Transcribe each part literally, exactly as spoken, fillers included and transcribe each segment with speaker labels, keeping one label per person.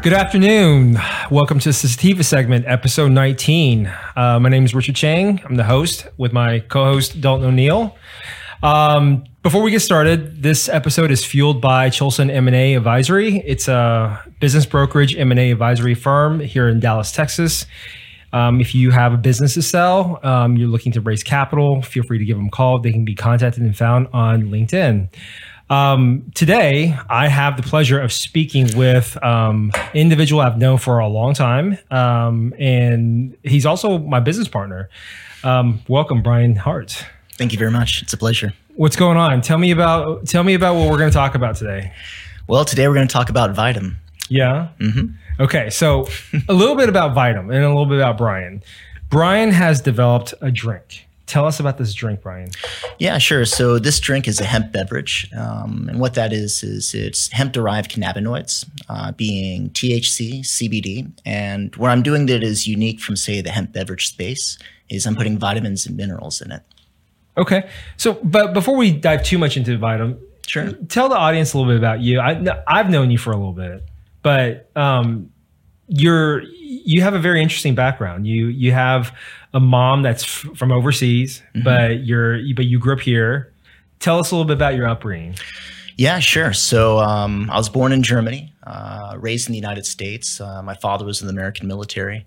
Speaker 1: Good afternoon. Welcome to Sativa segment, episode nineteen. Uh, my name is Richard Chang. I'm the host with my co-host Dalton O'Neill. Um, before we get started, this episode is fueled by Cholson M and A Advisory. It's a business brokerage M and A advisory firm here in Dallas, Texas. Um, if you have a business to sell, um, you're looking to raise capital, feel free to give them a call. They can be contacted and found on LinkedIn. Um, today, I have the pleasure of speaking with um, an individual I've known for a long time, um, and he's also my business partner. Um, welcome, Brian Hart.
Speaker 2: Thank you very much. It's a pleasure.
Speaker 1: What's going on? Tell me about tell me about what we're going to talk about today.
Speaker 2: Well, today we're going to talk about Vitum.
Speaker 1: Yeah.
Speaker 2: Mm-hmm.
Speaker 1: Okay, so a little bit about Vitum and a little bit about Brian. Brian has developed a drink. Tell us about this drink, Brian.
Speaker 2: Yeah, sure. So this drink is a hemp beverage. Um, and what that is, is it's hemp-derived cannabinoids, uh, being T H C, C B D. And what I'm doing that is unique from, say, the hemp beverage space is I'm putting vitamins and minerals in it.
Speaker 1: Okay. So, but before we dive too much into Vitum,
Speaker 2: Sure.
Speaker 1: Tell the audience a little bit about you. I, I've known you for a little bit, but um, you're you have a very interesting background. You you have a mom that's f- from overseas, mm-hmm. but you're but you grew up here. Tell us a little bit about your upbringing.
Speaker 2: Yeah, sure. So um, I was born in Germany, uh, raised in the United States. Uh, my father was in the American military,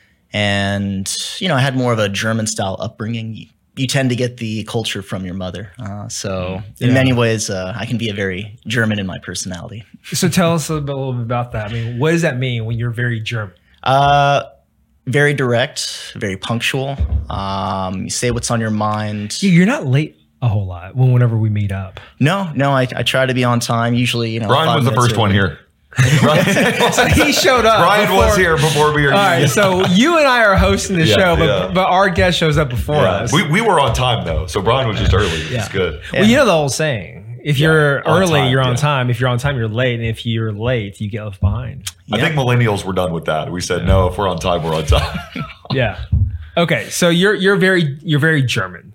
Speaker 2: and you know I had more of a German-style upbringing. You tend to get the culture from your mother. Uh, so in
Speaker 1: yeah.
Speaker 2: many ways, uh, I can be a very German in my personality.
Speaker 1: So tell us a little bit, a little bit about that. I mean, what does that mean when you're very German?
Speaker 2: Uh, very direct, very punctual. Um, you say what's on your mind.
Speaker 1: You're not late a whole lot when whenever we meet up.
Speaker 2: No, no, I, I try to be on time. Usually, you know,
Speaker 3: Brian was the first
Speaker 2: early.
Speaker 3: one here.
Speaker 1: So he showed up.
Speaker 3: Brian
Speaker 1: before,
Speaker 3: was here before we were.
Speaker 1: All right, so you and I are hosting the
Speaker 3: Yeah,
Speaker 1: show, but
Speaker 3: yeah.
Speaker 1: but our guest shows up before
Speaker 3: Yeah.
Speaker 1: us.
Speaker 3: We we were on time though, so Brian was just early. It's
Speaker 1: Yeah.
Speaker 3: good.
Speaker 1: Well, you know the old saying: if
Speaker 3: Yeah,
Speaker 1: you're
Speaker 3: on
Speaker 1: early,
Speaker 3: time,
Speaker 1: you're on
Speaker 3: yeah.
Speaker 1: time. If you're on time, you're late. And if you're late, you get left behind.
Speaker 3: I
Speaker 2: Yeah.
Speaker 3: think millennials were done with that. We said no, if we're on time, we're on time.
Speaker 1: Yeah. Okay, so you're you're very you're very German.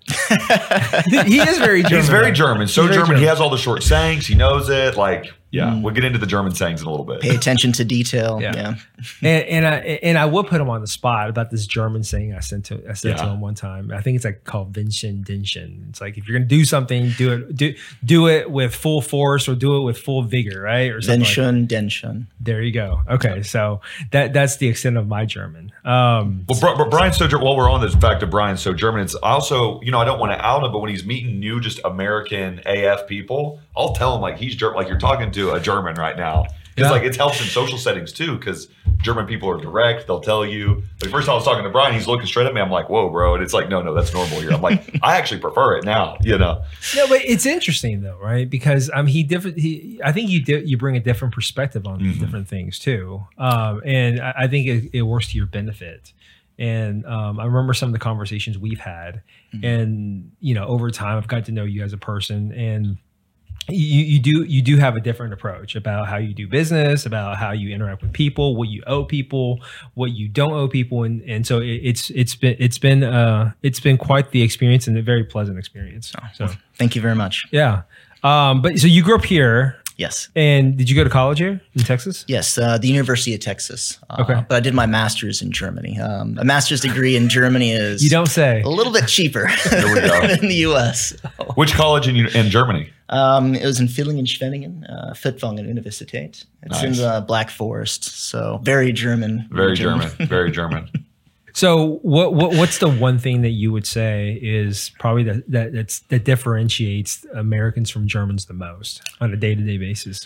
Speaker 1: He is very German.
Speaker 3: He's very
Speaker 1: though.
Speaker 3: German. So
Speaker 1: He's very
Speaker 3: German. He has all the short sayings. He knows it. Like, yeah,
Speaker 1: Mm.
Speaker 3: we'll get into the German sayings in a little bit.
Speaker 2: Pay attention to detail.
Speaker 1: Yeah.
Speaker 2: Yeah.
Speaker 1: And, and I and I will put him on the spot about this German saying I sent to I said to
Speaker 3: Yeah.
Speaker 1: him one time. I think it's like called Vincent Dinschen. It's like if you're gonna do something, do it do do it with full force or do it with full vigor, right? Or something.
Speaker 2: Den
Speaker 1: Like
Speaker 2: schön, den schön.
Speaker 1: there you go. Okay, so that that's the extent of my German. Um,
Speaker 3: Well, Bri- Bri- Brian's so Ger- while we're on this fact of Brian's so German, it's also, you know, I don't want to out him, but when he's meeting new, just American A F people, I'll tell him like he's Ger- like you're talking to a German right now. It's
Speaker 1: Yeah.
Speaker 3: like it helps in social settings too, because German people are direct. They'll tell you. The first time I was talking to Brian, he's looking straight at me. I'm like, "Whoa, bro!" And it's like, "No, no, that's normal here." I'm like, I actually prefer it now. You know.
Speaker 1: No, but it's interesting though, right? Because um, he different. He, I think you di- you bring a different perspective on
Speaker 3: Mhm.
Speaker 1: different things too, um, and I, I think it, it works to your benefit. And um, I remember some of the conversations we've had,
Speaker 2: Mhm.
Speaker 1: and you know, over time, I've got to know you as a person, and you you do you do have a different approach about how you do business, about how you interact with people, what you owe people, what you don't owe people, and and so it, it's it's been it's been uh it's been quite the experience and a very pleasant experience. So.
Speaker 2: Thank you very much.
Speaker 1: Yeah. Um, but so you grew up here,
Speaker 2: Yes.
Speaker 1: and did you go to college here in Texas?
Speaker 2: Yes, uh, the University of Texas. Uh,
Speaker 1: Okay.
Speaker 2: But I did my master's in Germany. Um, a master's degree in Germany is
Speaker 1: You don't say.
Speaker 2: a little bit cheaper
Speaker 3: There we go.
Speaker 2: than in the U S.
Speaker 3: Which college in in Germany?
Speaker 2: Um, it was in Villingen-Schwenningen, uh, Furtwangen Universität. It's in
Speaker 3: Nice.
Speaker 2: the Black Forest, so very German.
Speaker 3: Very German. Very German.
Speaker 1: So what, what what's the one thing that you would say is probably that that that's, that differentiates Americans from Germans the most on a day to day basis?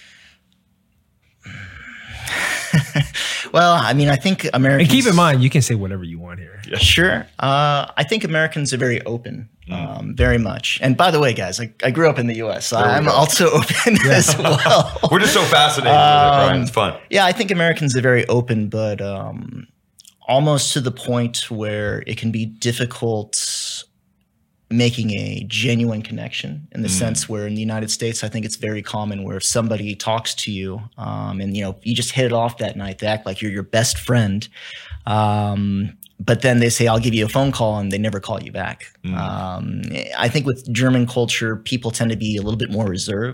Speaker 2: Well, I mean, I think Americans.
Speaker 1: And keep in mind, you can say whatever you want here.
Speaker 3: Yeah.
Speaker 2: Sure. Uh, I think Americans are very open, um, very much. And by the way, guys, I, I grew up in the U S. So
Speaker 3: There we
Speaker 2: I'm
Speaker 3: go.
Speaker 2: also open as well.
Speaker 3: We're just so fascinated with it, Brian.
Speaker 2: Um,
Speaker 3: It's fun.
Speaker 2: Yeah, I think Americans are very open, but um, almost to the point where it can be difficult making a genuine connection in the
Speaker 3: Mm.
Speaker 2: sense where in the United States, I think it's very common where if somebody talks to you um, and, you know, you just hit it off that night, they act like you're your best friend. Um, but then they say, I'll give you a phone call and they never call you back.
Speaker 3: Mm.
Speaker 2: Um, I think with German culture, people tend to be a little bit more reserved.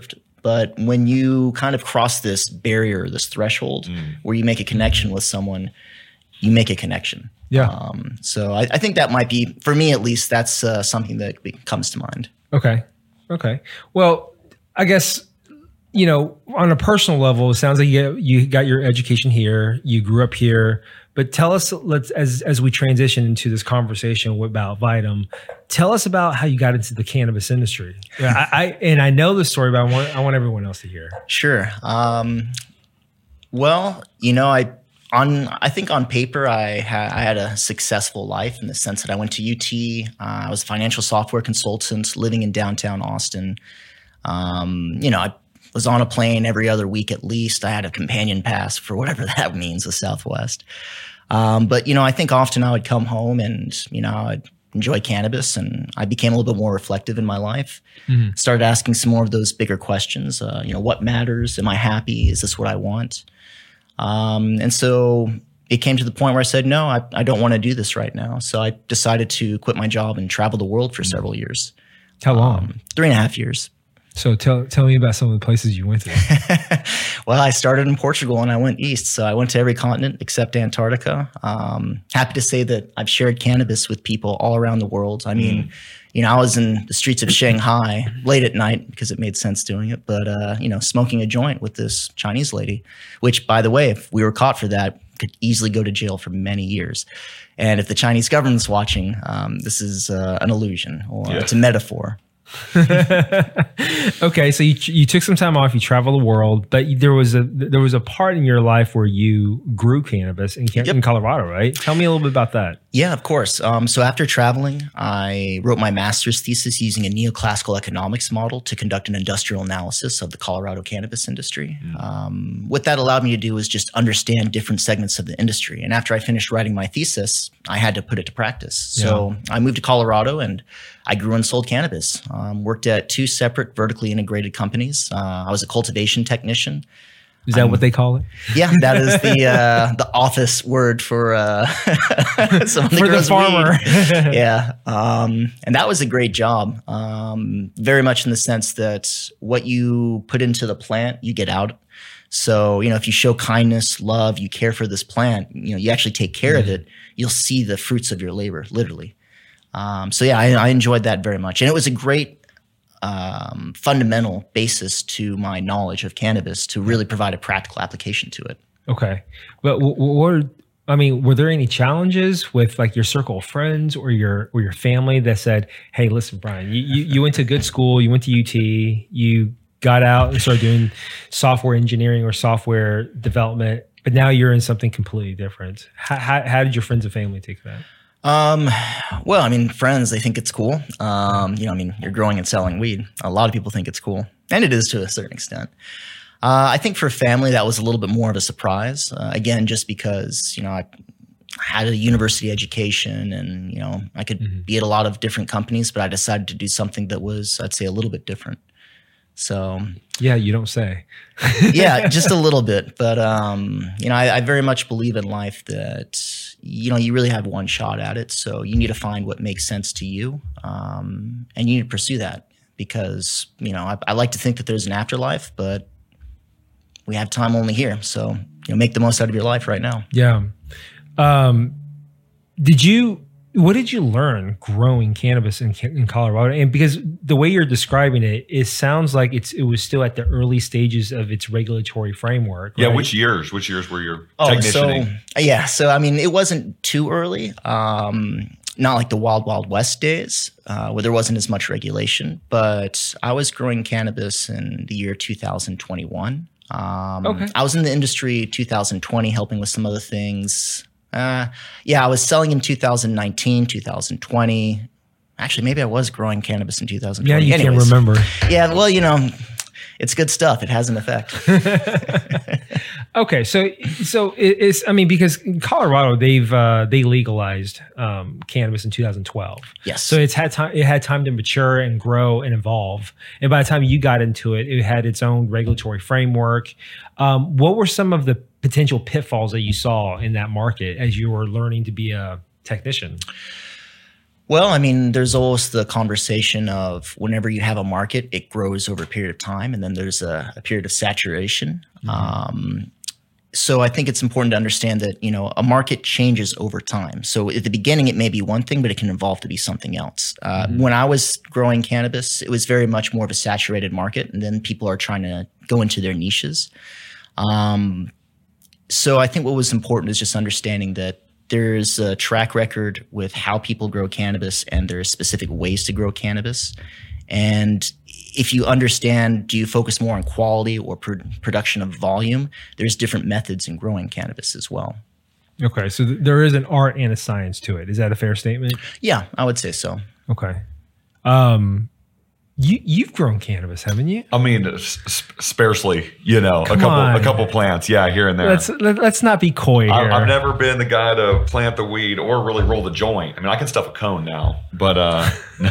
Speaker 2: But when you kind of cross this barrier, this threshold,
Speaker 3: Mm.
Speaker 2: where you make a connection with someone, you make a connection.
Speaker 1: Yeah.
Speaker 2: Um, so I, I think that might be, for me at least, that's uh, something that be- comes to mind.
Speaker 1: Okay. Okay. Well, I guess, you know, on a personal level, it sounds like you, you got your education here, you grew up here, but tell us, let's, as, as we transition into this conversation about Vitum, tell us about how you got into the cannabis industry. Yeah, I, I, and I know the story, but I want, I want everyone else to hear.
Speaker 2: Sure. Um, well, you know, I, on, I think on paper, I had, I had a successful life in the sense that I went to U T. Uh, I was a financial software consultant living in downtown Austin. Um, you know, I was on a plane every other week at least. I had a companion pass for whatever that means with Southwest. Um, but, you know, I think often I would come home and, you know, I'd enjoy cannabis, and I became a little bit more reflective in my life. Mm-hmm. Started asking some more of those bigger questions. Uh, you know, what matters? Am I happy? Is this what I want? Um, and so it came to the point where I said, no, I, I don't want to do this right now. So I decided to quit my job and travel the world for mm-hmm. several years.
Speaker 1: How long?
Speaker 2: Um, three and a half years.
Speaker 1: So tell tell me about some of the places you went to.
Speaker 2: Well, I started in Portugal and I went east. So I went to every continent except Antarctica. Um, happy to say that I've shared cannabis with people all around the world. I mean, mm. you know, I was in the streets of Shanghai late at night because it made sense doing it. But, uh, you know, smoking a joint with this Chinese lady, which, by the way, if we were caught for that, could easily go to jail for many years. And if the Chinese government's watching, um, this is uh, an illusion, or yeah. it's a metaphor.
Speaker 1: Okay, so you you took some time off. You traveled the world, but there was a there was a part in your life where you grew cannabis in, yep. in Colorado, right? Tell me a little bit about that.
Speaker 2: Yeah, of course. Um, so after traveling, I wrote my master's thesis using a neoclassical economics model to conduct an industrial analysis of the Colorado cannabis industry. Mm. Um, what that allowed me to do was just understand different segments of the industry. And after I finished writing my thesis, I had to put it to practice. So yeah. I moved to Colorado and I grew and sold cannabis. Um, worked at two separate vertically integrated companies. Uh, I was a cultivation technician.
Speaker 1: Is that um, what they call it?
Speaker 2: Yeah, that is the uh, the office word for uh, someone
Speaker 1: for the farmer.
Speaker 2: Yeah, um, and that was a great job. Um, very much in the sense that what you put into the plant, you get out. So you know, if you show kindness, love, you care for this plant, you know, you actually take care mm-hmm. of it. You'll see the fruits of your labor, literally. Um, so yeah, I, I enjoyed that very much, and it was a great um, fundamental basis to my knowledge of cannabis to really provide a practical application to it.
Speaker 1: Okay, but what? what I mean, were there any challenges with like your circle of friends or your or your family that said, "Hey, listen, Brian, you you, you went to good school, you went to U T, you got out and started doing software engineering or software development, but now you're in something completely different." How how, how did your friends and family take that?
Speaker 2: Um, well, I mean, friends, they think it's cool. Um, you know, I mean, you're growing and selling weed. A lot of people think it's cool, and it is to a certain extent. Uh, I think for family, that was a little bit more of a surprise. Uh, again, just because, you know, I had a university education and, you know, I could mm-hmm. be at a lot of different companies, but I decided to do something that was, I'd say, a little bit different. So
Speaker 1: yeah, you don't say.
Speaker 2: Yeah, just a little bit. But, um, you know, I, I very much believe in life that, you know, you really have one shot at it. So you need to find what makes sense to you. Um, and you need to pursue that because, you know, I, I like to think that there's an afterlife, but we have time only here. So, you know, make the most out of your life right now.
Speaker 1: Yeah. Um, did you, what did you learn growing cannabis in, in Colorado? And because the way you're describing it, it sounds like it's it was still at the early stages of its regulatory framework.
Speaker 3: Yeah.
Speaker 1: Right?
Speaker 3: Which years? Which years were your
Speaker 2: oh,
Speaker 3: technicianing?
Speaker 2: So, yeah. So, I mean, it wasn't too early. Um, not like the Wild Wild West days uh, where there wasn't as much regulation. But I was growing cannabis in the year two thousand twenty-one. Um, okay. I was in the industry two thousand twenty, helping with some other things. Uh, yeah, I was selling in two thousand nineteen, two thousand twenty. Actually, maybe I was growing cannabis in two thousand twenty.
Speaker 1: Yeah, you
Speaker 2: Anyways,
Speaker 1: can't remember.
Speaker 2: Yeah, well, you know, it's good stuff. It has an effect.
Speaker 1: Okay, so so it's I mean because in Colorado they've uh, they legalized um, cannabis in two thousand twelve.
Speaker 2: Yes.
Speaker 1: So it's had time it had time to mature and grow and evolve. And by the time you got into it, it had its own regulatory framework. Um, what were some of the potential pitfalls that you saw in that market as you were learning to be a technician?
Speaker 2: Well, I mean, there's always the conversation of whenever you have a market, it grows over a period of time, and then there's a, a period of saturation. Mm-hmm. Um, so I think it's important to understand that, you know, a market changes over time. So at the beginning, it may be one thing, but it can evolve to be something else. Uh, mm-hmm. When I was growing cannabis, it was very much more of a saturated market, and then people are trying to go into their niches. Um, so I think what was important is just understanding that there's a track record with how people grow cannabis, and there's specific ways to grow cannabis. And if you understand, do you focus more on quality or pr- production of volume? There's different methods in growing cannabis as well.
Speaker 1: Okay, so th- there is an art and a science to it. Is that a fair statement?
Speaker 2: Yeah, I would say so.
Speaker 1: Okay. Um, you you've grown cannabis, haven't you?
Speaker 3: I mean, s- sparsely, you know,
Speaker 1: Come
Speaker 3: a couple
Speaker 1: on.
Speaker 3: a couple plants, yeah, here and there.
Speaker 1: Let's let, let's not be coy here.
Speaker 3: I, I've never been the guy to plant the weed or really roll the joint. I mean, I can stuff a cone now, but uh, no.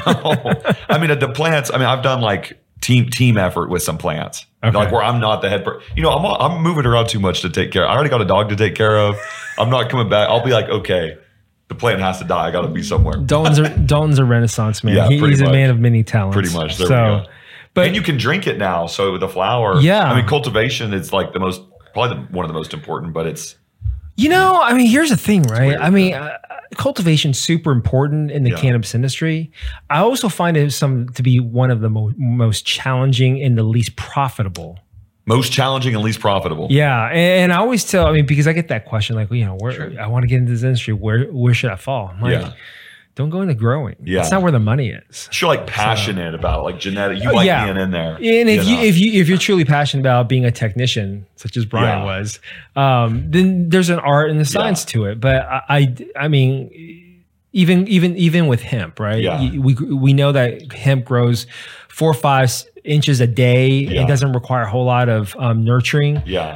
Speaker 3: I mean, the plants. I mean, I've done like team team effort with some plants,
Speaker 1: Okay.
Speaker 3: like where I'm not the head. Per- you know, I'm I'm moving around too much to take care. I already got a dog to take care of. I'm not coming back. I'll be like, okay, the plant has to die. I got to be somewhere.
Speaker 1: Dalton's a, Dalton's a Renaissance man.
Speaker 3: Yeah,
Speaker 1: he,
Speaker 3: pretty
Speaker 1: he's
Speaker 3: much.
Speaker 1: a man of many talents.
Speaker 3: Pretty much. There
Speaker 1: so,
Speaker 3: we go.
Speaker 1: But
Speaker 3: and you can drink it now. So with the flower,
Speaker 1: Yeah.
Speaker 3: I mean, cultivation is like the most, probably the, one of the most important, but it's,
Speaker 1: you know, I mean, here's the thing, right?
Speaker 3: weird,
Speaker 1: I mean, uh, cultivation's super important in the
Speaker 3: Yeah.
Speaker 1: cannabis industry. I also find it some to be one of the mo- most challenging and the least profitable.
Speaker 3: most challenging and least profitable.
Speaker 1: Yeah, and, and I always tell, I mean, because I get that question, like, you know, where
Speaker 3: Sure.
Speaker 1: I want to get into this industry, where where should I fall? I'm like,
Speaker 3: Yeah.
Speaker 1: don't go into growing.
Speaker 3: Yeah.
Speaker 1: That's not where the money is.
Speaker 3: You're like passionate about it, like genetic. You
Speaker 1: Oh,
Speaker 3: like
Speaker 1: yeah.
Speaker 3: being in there.
Speaker 1: And if you,
Speaker 3: know?
Speaker 1: if you if you're truly passionate about being a technician, such as Brian
Speaker 3: Yeah.
Speaker 1: was, um, then there's an art and a science to it. But I, I, I mean, even even even with hemp, right?
Speaker 3: Yeah.
Speaker 1: We we know that hemp grows four or five inches a day.
Speaker 3: Yeah.
Speaker 1: It doesn't require a whole lot of um, nurturing.
Speaker 3: yeah,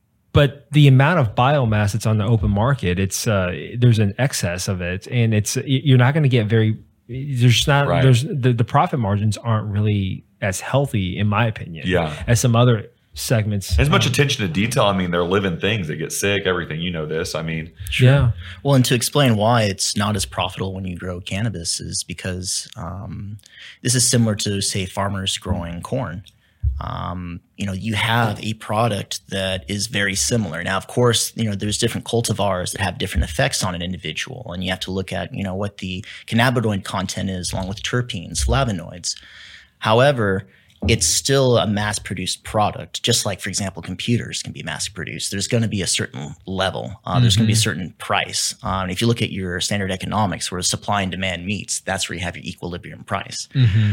Speaker 1: But the amount of biomass that's on the open market, it's uh, there's an excess of it, and it's you're not going to get very. There's not
Speaker 3: Right.
Speaker 1: there's the, the profit margins aren't really as healthy, in my opinion,
Speaker 3: Yeah.
Speaker 1: as some other segments.
Speaker 3: as much
Speaker 1: Um,
Speaker 3: attention to detail. I mean, they're living things. They get sick. Everything. You know this. I mean,
Speaker 1: Yeah,
Speaker 2: Well, and to explain why it's not as profitable when you grow cannabis is because um, this is similar to, say, farmers growing corn. Um, you know, you have a product that is very similar. Now, of course, you know, there's different cultivars that have different effects on an individual, and you have to look at, you know, what the cannabinoid content is along with terpenes, flavonoids. However, it's still a mass-produced product, just like, for example, computers can be mass-produced. There's going to be a certain level. Uh, there's going to be a certain price. Um, if you look at your standard economics, where supply and demand meets, that's where you have your equilibrium price.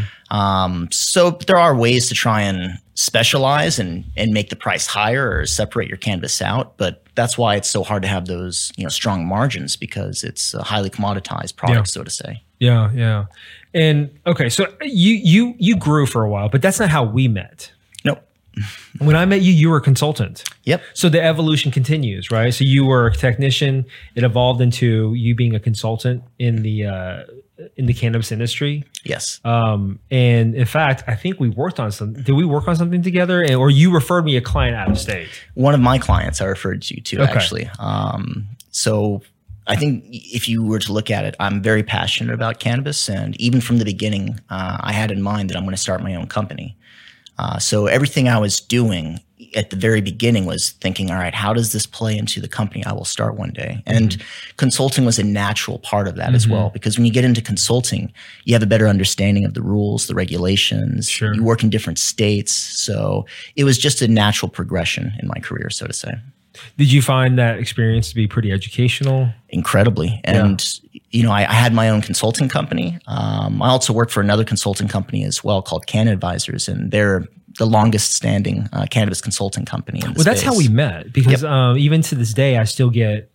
Speaker 2: Um, so there are ways to try and specialize and and make the price higher or separate your cannabis out, but that's why it's so hard to have those, you know, strong margins, because it's a highly commoditized product,
Speaker 1: Yeah.
Speaker 2: so to say.
Speaker 1: yeah, yeah. And okay, so you you you grew for a while, but that's not how we met.
Speaker 2: Nope.
Speaker 1: When I met you, you were a consultant.
Speaker 2: Yep.
Speaker 1: So the evolution continues, right? So you were a technician. It evolved into you being a consultant in the uh, in the cannabis industry.
Speaker 2: Yes.
Speaker 1: Um, and in fact, I think we worked on some. Did we work on something together? And, or you referred me a client out of state?
Speaker 2: One of my clients I referred you to,
Speaker 1: Okay.
Speaker 2: actually. Um, so I think if you were to look at it, I'm very passionate about cannabis. And even from the beginning, uh, I had in mind that I'm going to start my own company. Uh, so everything I was doing at the very beginning was thinking, all right, how does this play into the company I will start one day? And
Speaker 1: Mm-hmm.
Speaker 2: consulting was a natural part of that as well, because when you get into consulting, you have a better understanding of the rules, the regulations.
Speaker 1: Sure.
Speaker 2: You work in different states. So it was just a natural progression in my career, so to say.
Speaker 1: Did you find that experience to be pretty educational?
Speaker 2: Incredibly. And, you know, I, I had my own consulting company. Um, I also worked for another consulting company as well called Canna Advisors, and they're the longest standing uh, cannabis consulting company in the
Speaker 1: Well, that's
Speaker 2: space.
Speaker 1: how we met, because um, even to this day, I still get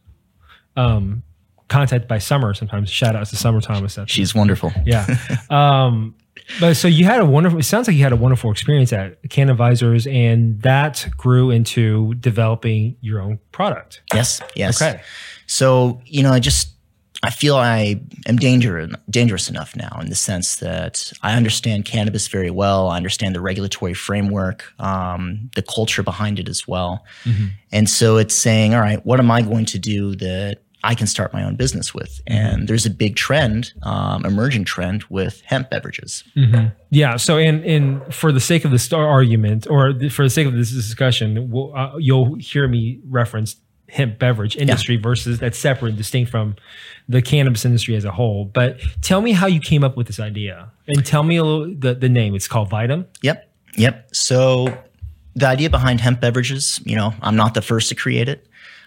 Speaker 1: um, contacted by Summer sometimes. Shout outs to Summer Thomas. That's-
Speaker 2: She's wonderful.
Speaker 1: Yeah. Um, but so you had a wonderful, it sounds like you had a wonderful experience at Canna Advisors, and that grew into developing your own product.
Speaker 2: Yes, yes.
Speaker 1: Okay.
Speaker 2: So, you know, I just, I feel I am danger, dangerous enough now in the sense that I understand cannabis very well. I understand the regulatory framework, um, the culture behind it as well. And so it's saying, all right, what am I going to do that I can start my own business with. And there's a big trend, um, emerging trend with hemp beverages.
Speaker 1: Mm-hmm. Yeah. So, in in for the sake of this argument, or the, for the sake of this discussion, we'll, uh, you'll hear me reference hemp beverage industry yeah. versus that's separate and distinct from the cannabis industry as a whole. But tell me how you came up with this idea, and tell me a little the, the name. It's called Vitam.
Speaker 2: Yep. Yep. So the idea behind hemp beverages, you know, I'm not the first to create it.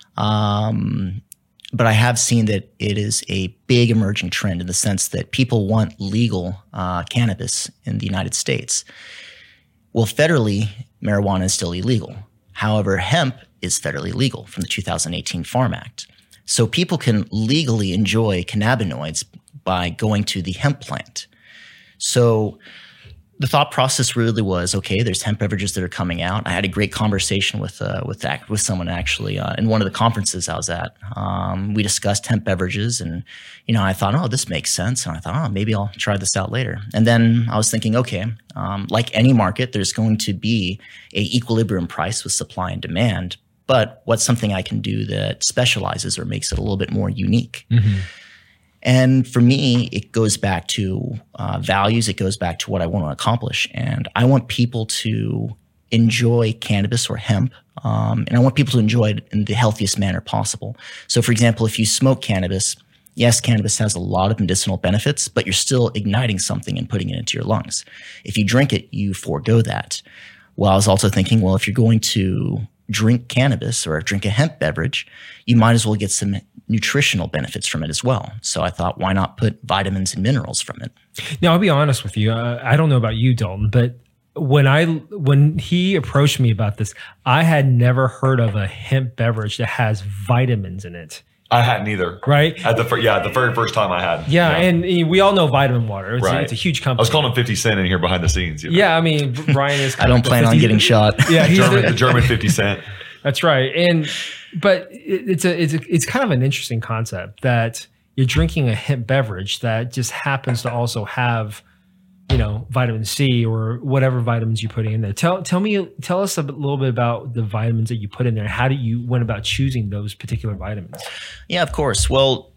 Speaker 2: Um, But I have seen that it is a big emerging trend in the sense that people want legal uh, cannabis in the United States. Well, federally, marijuana is still illegal. However, hemp is federally legal from the two thousand eighteen Farm Act. So people can legally enjoy cannabinoids by going to the hemp plant. So the thought process really was, okay, there's hemp beverages that are coming out. I had a great conversation with uh, with that, with someone actually uh, in one of the conferences I was at. Um, we discussed hemp beverages, and you know, I thought, oh, this makes sense, and I thought, oh, maybe I'll try this out later. And then I was thinking, okay, um, like any market, there's going to be a equilibrium price with supply and demand. But what's something I can do that specializes or makes it a little bit more unique? Mm-hmm. And for me, it goes back to uh, values. It goes back to what I want to accomplish. And I want people to enjoy cannabis or hemp. Um, and I want people to enjoy it in the healthiest manner possible. So for example, if you smoke cannabis, yes, cannabis has a lot of medicinal benefits, but you're still igniting something and putting it into your lungs. If you drink it, you forego that. Well, I was also thinking, well, if you're going to drink cannabis or drink a hemp beverage, you might as well get some nutritional benefits from it as well. So I thought, why not put vitamins and minerals from it?
Speaker 1: Now, I'll be honest with you. Uh, I don't know about you, Dalton, but when I when he approached me about this, I had never heard of a hemp beverage that has vitamins in it.
Speaker 3: I hadn't either.
Speaker 1: Right?
Speaker 3: At the fir- yeah, the very first time I had.
Speaker 1: Yeah, yeah. And we all know Vitamin Water. It's,
Speaker 3: right.
Speaker 1: a, it's a huge company.
Speaker 3: I was calling him fifty Cent in here behind the scenes. You know?
Speaker 1: Yeah, I mean, Brian is.
Speaker 2: I don't plan
Speaker 1: fifty
Speaker 2: on getting shot.
Speaker 1: Yeah, he's
Speaker 3: German,
Speaker 1: the,
Speaker 3: the German fifty Cent.
Speaker 1: That's right. And but it, it's a it's a, it's kind of an interesting concept that you're drinking a hemp beverage that just happens to also have, you know, vitamin C or whatever vitamins you're putting in there. Tell tell me tell us a little bit about the vitamins that you put in there. How do you went about choosing those particular vitamins?
Speaker 2: Yeah, of course. Well,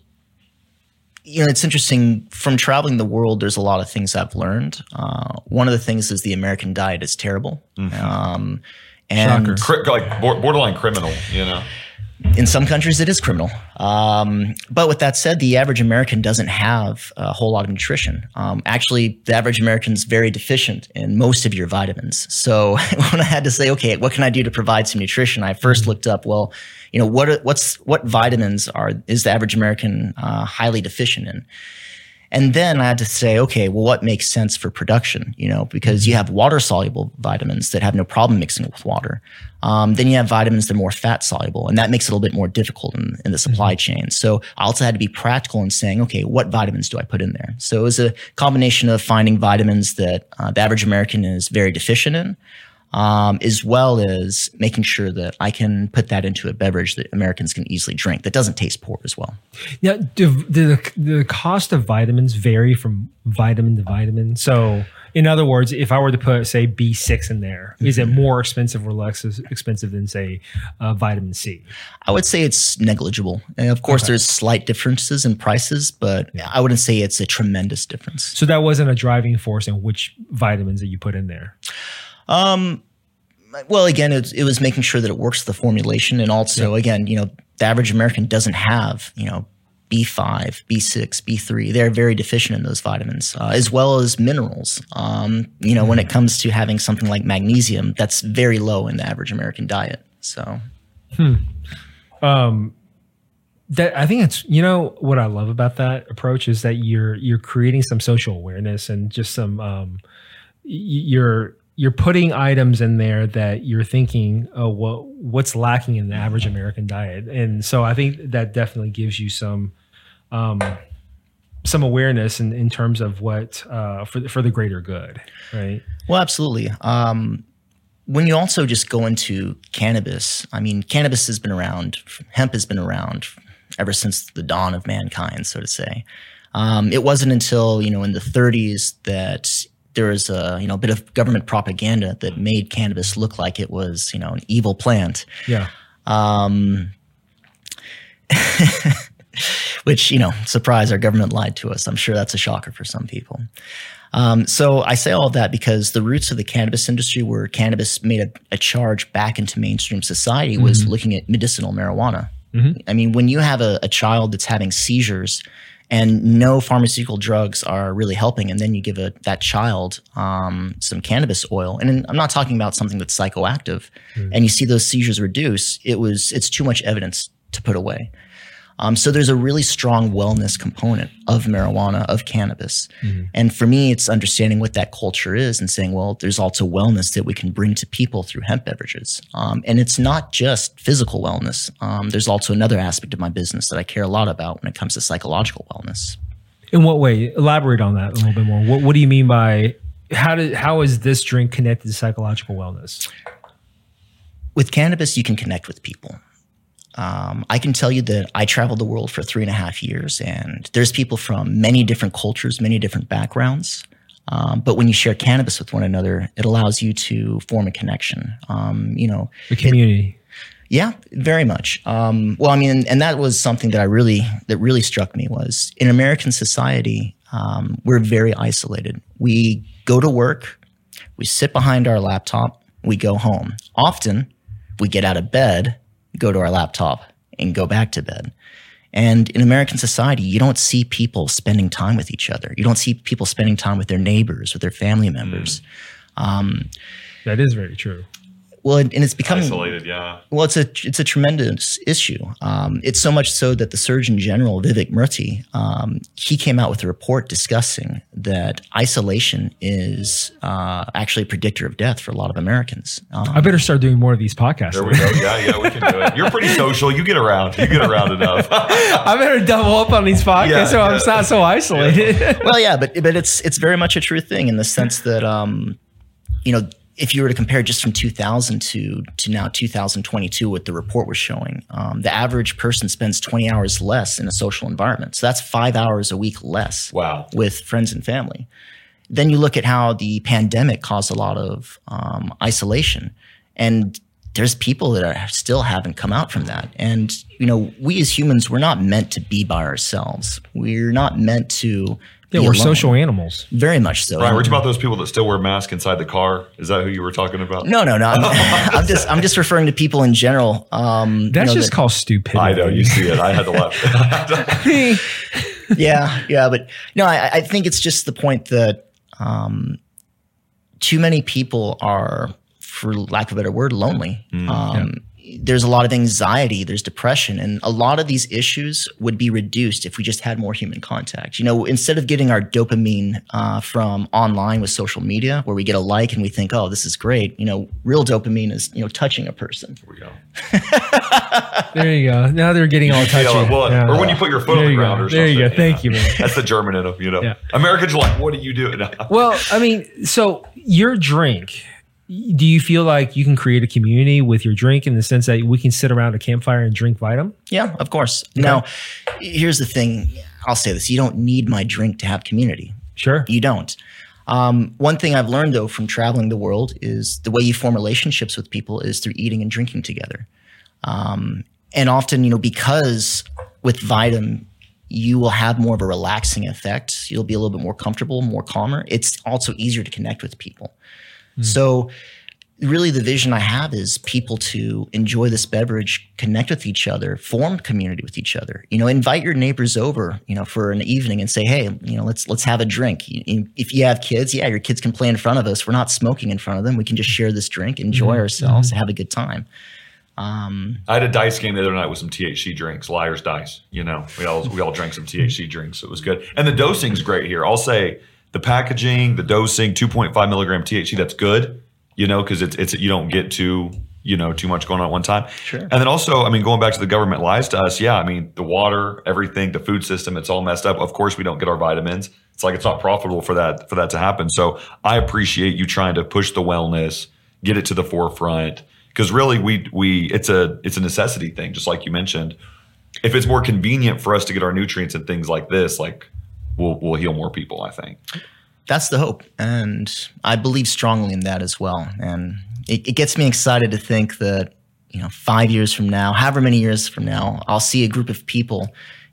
Speaker 2: you know, it's interesting. From traveling the world, there's a lot of things I've learned. Uh, one of the things is the American diet is terrible. Mm-hmm. Um, and
Speaker 3: Cri- like borderline criminal, you know.
Speaker 2: In some countries, it is criminal. Um, but with that said, the average American doesn't have a whole lot of nutrition. Um, actually, the average American is very deficient in most of your vitamins. So when I had to say, okay, what can I do to provide some nutrition? I first looked up, well, you know, what are, what's what vitamins are is the average American uh, highly deficient in? And then I had to say, okay, well, what makes sense for production? You know, because you have water-soluble vitamins that have no problem mixing with water. Um, then you have vitamins that are more fat-soluble, and that makes it a little bit more difficult in, in the supply chain. So I also had to be practical in saying, okay, what vitamins do I put in there? So it was a combination of finding vitamins that uh, the average American is very deficient in, um, as well as making sure that I can put that into a beverage that Americans can easily drink that doesn't taste poor as well.
Speaker 1: Now, do, do the, the cost of vitamins vary from vitamin to vitamin? So in other words, if I were to put, say, B six in there, mm-hmm. is it more expensive or less expensive than, say, uh, vitamin C?
Speaker 2: I would say it's negligible. And of course, okay. there's slight differences in prices, but yeah. I wouldn't say it's a tremendous difference.
Speaker 1: So that wasn't a driving force in which vitamins that you put in there?
Speaker 2: Um, well, again, it, it was making sure that it works the formulation. And also, yeah. again, you know, the average American doesn't have, you know, B five, B six, B three. They're very deficient in those vitamins, uh, as well as minerals. Um, you know, mm-hmm. when it comes to having something like magnesium, that's very low in the average American diet. So,
Speaker 1: hmm. um, that I think it's, you know, what I love about that approach is that you're, you're creating some social awareness and just some, um, you're, you're putting items in there that you're thinking, oh, well, what's lacking in the average American diet? And so I think that definitely gives you some um, some awareness in, in terms of what uh, for the, for the greater good, right?
Speaker 2: Well, absolutely. Um, when you also just go into cannabis, I mean, cannabis has been around, hemp has been around ever since the dawn of mankind, so to say. Um, it wasn't until, you know, in the thirties that there was a, you know, a bit of government propaganda that made cannabis look like it was, you know, an evil plant.
Speaker 1: Yeah.
Speaker 2: Um, which, you know, surprise, our government lied to us. I'm sure that's a shocker for some people. Um, so I say all of that because the roots of the cannabis industry, where cannabis made a, a charge back into mainstream society, mm-hmm. was looking at medicinal marijuana. Mm-hmm. I mean, when you have a, a child that's having seizures and no pharmaceutical drugs are really helping, and then you give a, that child um, some cannabis oil, and I'm not talking about something that's psychoactive, mm-hmm. and you see those seizures reduce, it was it's too much evidence to put away. Um, so there's a really strong wellness component of marijuana, of cannabis. Mm-hmm. And for me, it's understanding what that culture is and saying, well, there's also wellness that we can bring to people through hemp beverages. Um, and it's not just physical wellness. Um, there's also another aspect of my business that I care a lot about when it comes to psychological wellness.
Speaker 1: In what way? Elaborate on that a little bit more. What, what do you mean by, how did, how is this drink connected to psychological wellness?
Speaker 2: With cannabis, you can connect with people. Um, I can tell you that I traveled the world for three and a half years, and there's people from many different cultures, many different backgrounds. Um, but when you share cannabis with one another, it allows you to form a connection. Um, you know,
Speaker 1: a community.
Speaker 2: It, yeah, very much. Um, well, I mean, and that was something that I really, that really struck me was in American society, um, we're very isolated. We go to work, we sit behind our laptop, we go home. Often, we get out of bed, go to our laptop, and go back to bed. And in American society, you don't see people spending time with each other. You don't see people spending time with their neighbors, with their family members.
Speaker 3: Mm.
Speaker 2: Um,
Speaker 1: that is very true.
Speaker 2: Well, and it's becoming
Speaker 3: isolated. Yeah.
Speaker 2: Well, it's a it's a tremendous issue. Um, it's so much so that the Surgeon General Vivek Murthy um, he came out with a report discussing that isolation is uh, actually a predictor of death for a lot of Americans. Um,
Speaker 1: I better start doing more of these podcasts.
Speaker 3: There we go. Yeah, yeah, we can do it. You're pretty social. You get around. You get around enough.
Speaker 1: I better double up on these podcasts yeah, so yeah. I'm not so isolated.
Speaker 2: Yeah. Well, yeah, but but it's it's very much a true thing in the sense that um, you know. If you were to compare just from two thousand to to now two thousand twenty-two, what the report was showing, um, the average person spends twenty hours less in a social environment. So that's five hours a week less.
Speaker 3: Wow.
Speaker 2: With friends and family. Then you look at how the pandemic caused a lot of um, isolation, and there's people that are, still haven't come out from that. And you know, we as humans, we're not meant to be by ourselves. We're not meant to.
Speaker 1: Yeah, we're alone. Social animals.
Speaker 2: Very much so.
Speaker 3: Right, we're talking about those people that still wear masks inside the car. Is that who you were talking about?
Speaker 2: No, no, no. I'm, I'm just, I'm just referring to people in general. Um,
Speaker 1: That's
Speaker 2: you know,
Speaker 1: just
Speaker 2: that,
Speaker 1: called stupidity.
Speaker 3: I know, you see it. I had to laugh.
Speaker 2: yeah, yeah, but no, I, I think it's just the point that um, too many people are, for lack of a better word, lonely. Mm, um, yeah. There's a lot of anxiety, there's depression, and a lot of these issues would be reduced if we just had more human contact. You know, instead of getting our dopamine uh, from online with social media, where we get a like and we think, oh, this is great. You know, real dopamine is, you know, touching a person.
Speaker 3: Here we go.
Speaker 1: There you go. Now they're getting all touchy.
Speaker 3: Yeah, well, yeah. Or when you put your foot
Speaker 1: there
Speaker 3: on the
Speaker 1: you
Speaker 3: ground
Speaker 1: go.
Speaker 3: or something.
Speaker 1: There you go. Thank
Speaker 3: yeah.
Speaker 1: you, man.
Speaker 3: That's the German in them, you know.
Speaker 1: Yeah.
Speaker 3: Americans are like, what are you doing?
Speaker 1: Well, I mean, so your drink, do you feel like you can create a community with your drink in the sense that we can sit around a campfire and drink Vitum?
Speaker 2: Yeah, of course. Okay. Now, here's the thing. I'll say this. You don't need my drink to have community.
Speaker 1: Sure.
Speaker 2: You don't. Um, one thing I've learned, though, from traveling the world is the way you form relationships with people is through eating and drinking together. Um, and often, you know, because with Vitum, you will have more of a relaxing effect. You'll be a little bit more comfortable, more calmer. It's also easier to connect with people. So really the vision I have is people to enjoy this beverage, connect with each other, form community with each other. You know, invite your neighbors over, you know, for an evening and say, hey, you know, let's let's have a drink. If you have kids, yeah, your kids can play in front of us. We're not smoking in front of them. We can just share this drink, enjoy mm-hmm. ourselves, mm-hmm. have a good time. Um,
Speaker 3: I had a dice game the other night with some T H C drinks, Liar's Dice. You know, we all we all drank some T H C drinks. So it was good. And the dosing's great here. I'll say, the packaging, the dosing, two point five milligram T H C, that's good, you know, because it's it's you don't get too, you know, too much going on at one time.
Speaker 2: Sure.
Speaker 3: And then also, I mean, going back to the government lies to us, yeah, I mean, the water, everything, the food system, it's all messed up. Of course, we don't get our vitamins. It's like it's not profitable for that for that to happen. So I appreciate you trying to push the wellness, get it to the forefront, because really, we we it's a it's a necessity thing, just like you mentioned. If it's more convenient for us to get our nutrients and things like this, like. We'll, we'll heal more people, I think.
Speaker 2: That's the hope. And I believe strongly in that as well. And it, it gets me excited to think that, you know, five years from now, however many years from now, I'll see a group of people,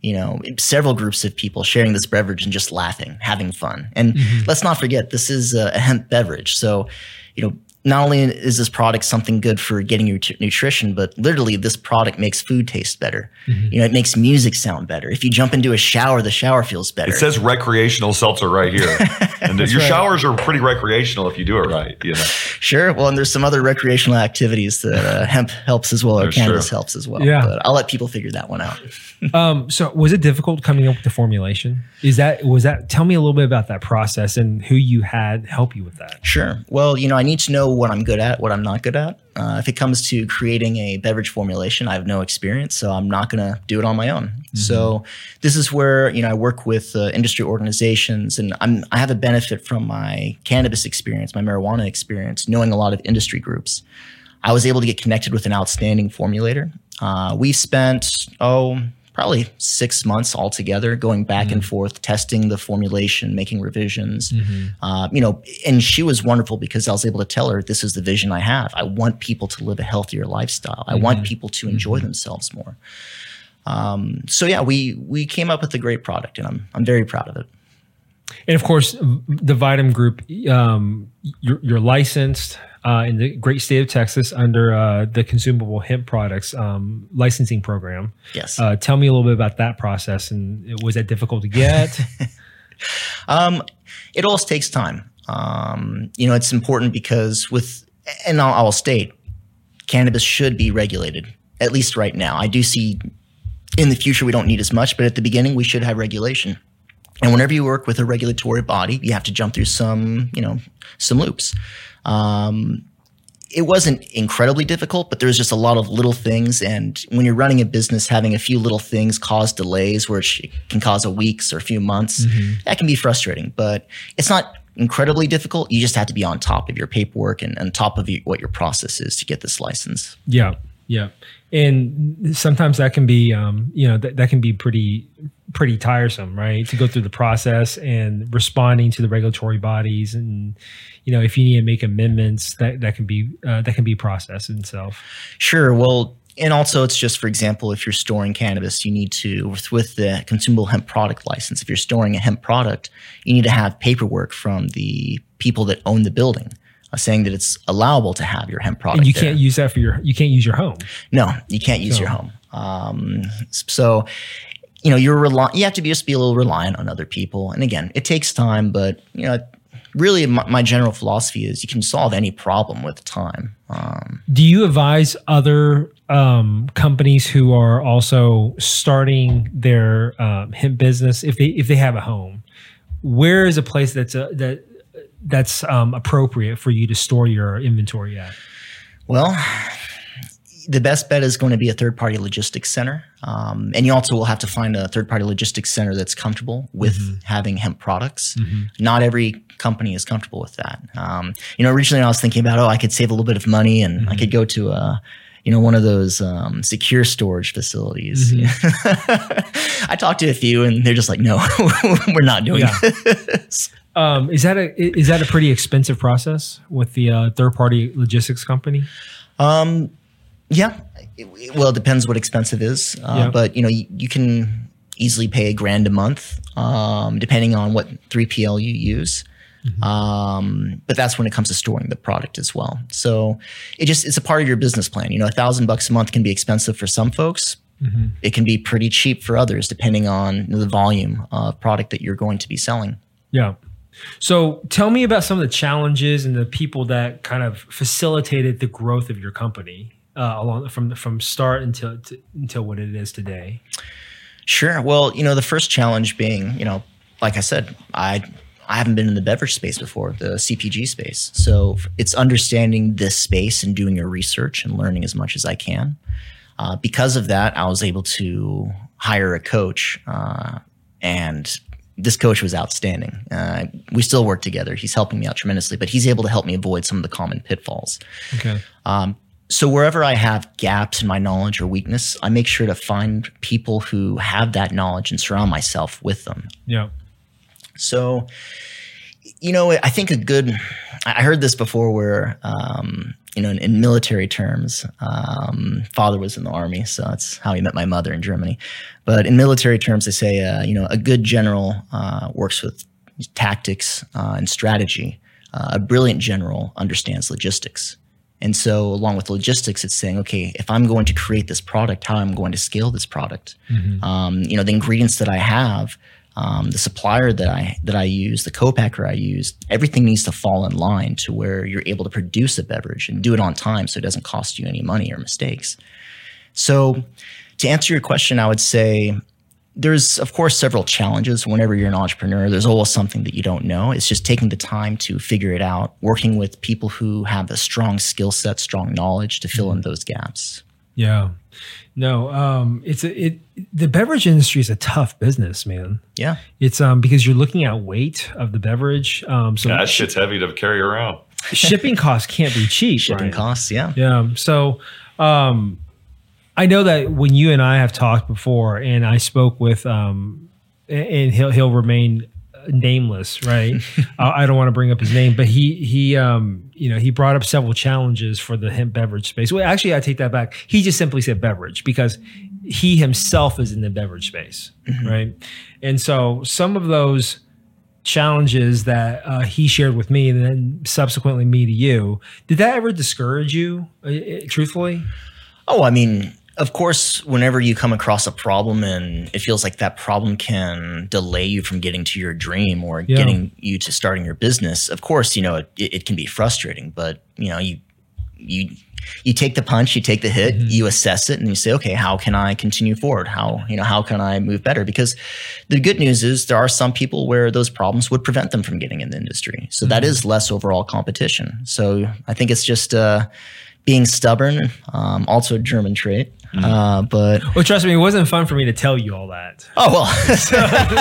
Speaker 2: you know, several groups of people sharing this beverage and just laughing, having fun. And mm-hmm. let's not forget, this is a hemp beverage. So, you know, not only is this product something good for getting your t- nutrition, but literally this product makes food taste better. Mm-hmm. You know, it makes music sound better. If you jump into a shower, the shower feels better.
Speaker 3: It says recreational seltzer right here. And your
Speaker 1: right.
Speaker 3: showers are pretty recreational if you do it right. You know?
Speaker 2: Sure. Well, and there's some other recreational activities that uh, hemp helps as well, or
Speaker 3: There's
Speaker 2: cannabis
Speaker 3: sure.
Speaker 2: helps as well.
Speaker 1: Yeah.
Speaker 2: But I'll let people figure that one out.
Speaker 1: um, so was it difficult coming up with the formulation? Is that, was that, tell me a little bit about that process and who you had help you with that.
Speaker 2: Sure. Well, you know, I need to know what I'm good at, what I'm not good at. Uh, if it comes to creating a beverage formulation, I have no experience, so I'm not going to do it on my own. Mm-hmm. So this is where, you know, I work with uh, industry organizations, and I'm, I have a benefit from my cannabis experience, my marijuana experience, knowing a lot of industry groups. I was able to get connected with an outstanding formulator. Uh, we've spent, oh, probably six months altogether, going back mm-hmm. and forth, testing the formulation, making revisions. Mm-hmm. Uh, you know, and she was wonderful because I was able to tell her, this is the vision I have. I want people to live a healthier lifestyle. I mm-hmm. want people to enjoy mm-hmm. themselves more. Um, so yeah, we we came up with a great product, and I'm I'm very proud of it.
Speaker 1: And of course, the Vitam Group, um, you're, you're licensed uh, in the great state of Texas under uh, the Consumable Hemp Products um, licensing program.
Speaker 2: Yes.
Speaker 1: Uh, tell me a little bit about that process, and was that difficult to get?
Speaker 2: um, it all takes time. Um, you know, it's important because with, and I'll, I'll state, cannabis should be regulated, at least right now. I do see in the future we don't need as much, but at the beginning we should have regulation. And whenever you work with a regulatory body, you have to jump through some, you know, some loops. Um, it wasn't incredibly difficult, but there's just a lot of little things. And when you're running a business, having a few little things cause delays, which can cause a weeks or a few months, mm-hmm. that can be frustrating. But it's not incredibly difficult. You just have to be on top of your paperwork and on top of what your process is to get this license.
Speaker 1: Yeah, yeah. And sometimes that can be, um, you know, that, that can be pretty, pretty tiresome, right? To go through the process and responding to the regulatory bodies, and you know, if you need to make amendments, that that can be uh, that can be process in itself.
Speaker 2: Sure. Well, and also it's just, for example, if you're storing cannabis, you need to, with, with the consumable hemp product license, if you're storing a hemp product, you need to have paperwork from the people that own the building, saying that it's allowable to have your hemp product.
Speaker 1: And you
Speaker 2: there.
Speaker 1: can't use that for your, you can't use your home.
Speaker 2: No, you can't use so. your home. Um, so, you know, you're rely- you have to be just be a little reliant on other people. And again, it takes time, but you know, really my, my general philosophy is you can solve any problem with time. Um,
Speaker 1: Do you advise other um, companies who are also starting their um, hemp business, if they, if they have a home, where is a place that's a, that, that's um, appropriate for you to store your inventory at?
Speaker 2: Well, the best bet is going to be a third-party logistics center. Um, and you also will have to find a third-party logistics center that's comfortable with mm-hmm. having hemp products. Mm-hmm. Not every company is comfortable with that. Um, you know, originally I was thinking about, oh, I could save a little bit of money and mm-hmm. I could go to a, you know, one of those um, secure storage facilities. Mm-hmm. I talked to a few and they're just like, no, we're not doing yeah. this.
Speaker 1: Um, is that a is that a pretty expensive process with the uh, third party logistics company?
Speaker 2: Um, yeah, it, well, it depends what expensive is, uh, yeah. but you know you, you can easily pay a grand a month, um, depending on what three P L you use. Mm-hmm. Um, but that's when it comes to storing the product as well. So it just it's a part of your business plan. You know, a thousand bucks a month can be expensive for some folks. Mm-hmm. It can be pretty cheap for others, depending on the volume of product that you're going to be selling.
Speaker 1: Yeah. So tell me about some of the challenges and the people that kind of facilitated the growth of your company uh, along from from start until to, until what it is today.
Speaker 2: Sure. Well, you know, the first challenge being, you know, like I said, I I haven't been in the beverage space before, the C P G space. So it's understanding this space and doing your research and learning as much as I can. Uh, because of that, I was able to hire a coach, uh, and this coach was outstanding. Uh, we still work together. He's helping me out tremendously, but he's able to help me avoid some of the common pitfalls.
Speaker 1: Okay.
Speaker 2: Um, so wherever I have gaps in my knowledge or weakness, I make sure to find people who have that knowledge and surround myself with them.
Speaker 1: Yeah.
Speaker 2: So You know, I think a good, I heard this before where, um, you know, in, in military terms, um, father was in the army, so that's how he met my mother in Germany. But in military terms, they say, uh, you know, a good general uh, works with tactics uh, and strategy. Uh, a brilliant general understands logistics. And so along with logistics, it's saying, okay, if I'm going to create this product, how I'm going to scale this product, mm-hmm. um, you know, the ingredients that I have, um, the supplier that I that I use, the co-packer I use, everything needs to fall in line to where you're able to produce a beverage and do it on time so it doesn't cost you any money or mistakes. So to answer your question, I would say there's, of course, several challenges. Whenever you're an entrepreneur, there's always something that you don't know. It's just taking the time to figure it out, working with people who have a strong skill set, strong knowledge to fill in those gaps.
Speaker 1: Yeah. No, um, it's a, it. The beverage industry is a tough business, man.
Speaker 2: Yeah.
Speaker 1: It's um because you're looking at weight of the beverage. Um, so
Speaker 3: yeah, that shit's heavy to carry around.
Speaker 1: Shipping costs can't be cheap.
Speaker 2: Shipping
Speaker 1: right?
Speaker 2: costs, yeah.
Speaker 1: Yeah. So, um, I know that when you and I have talked before, and I spoke with, um, and he'll he'll remain nameless, right? I I don't want to bring up his name, but he he um you know he brought up several challenges for the hemp beverage space. Well, actually, I take that back. He just simply said beverage because he himself is in the beverage space, mm-hmm. right? And so some of those challenges that uh, he shared with me, and then subsequently me to you, did that ever discourage you? Uh, truthfully?
Speaker 2: Oh, I mean, of course, whenever you come across a problem and it feels like that problem can delay you from getting to your dream or yeah. getting you to starting your business, of course, you know, it, it can be frustrating, but you know, you, you, you take the punch, you take the hit, mm-hmm. you assess it and you say, okay, how can I continue forward? How, you know, how can I move better? Because the good news is there are some people where those problems would prevent them from getting in the industry. So mm-hmm. that is less overall competition. So I think it's just, uh, being stubborn, um, also a German trait. Mm. Uh, but
Speaker 1: well, trust me, it wasn't fun for me to tell you all that.
Speaker 2: Oh well,
Speaker 1: so,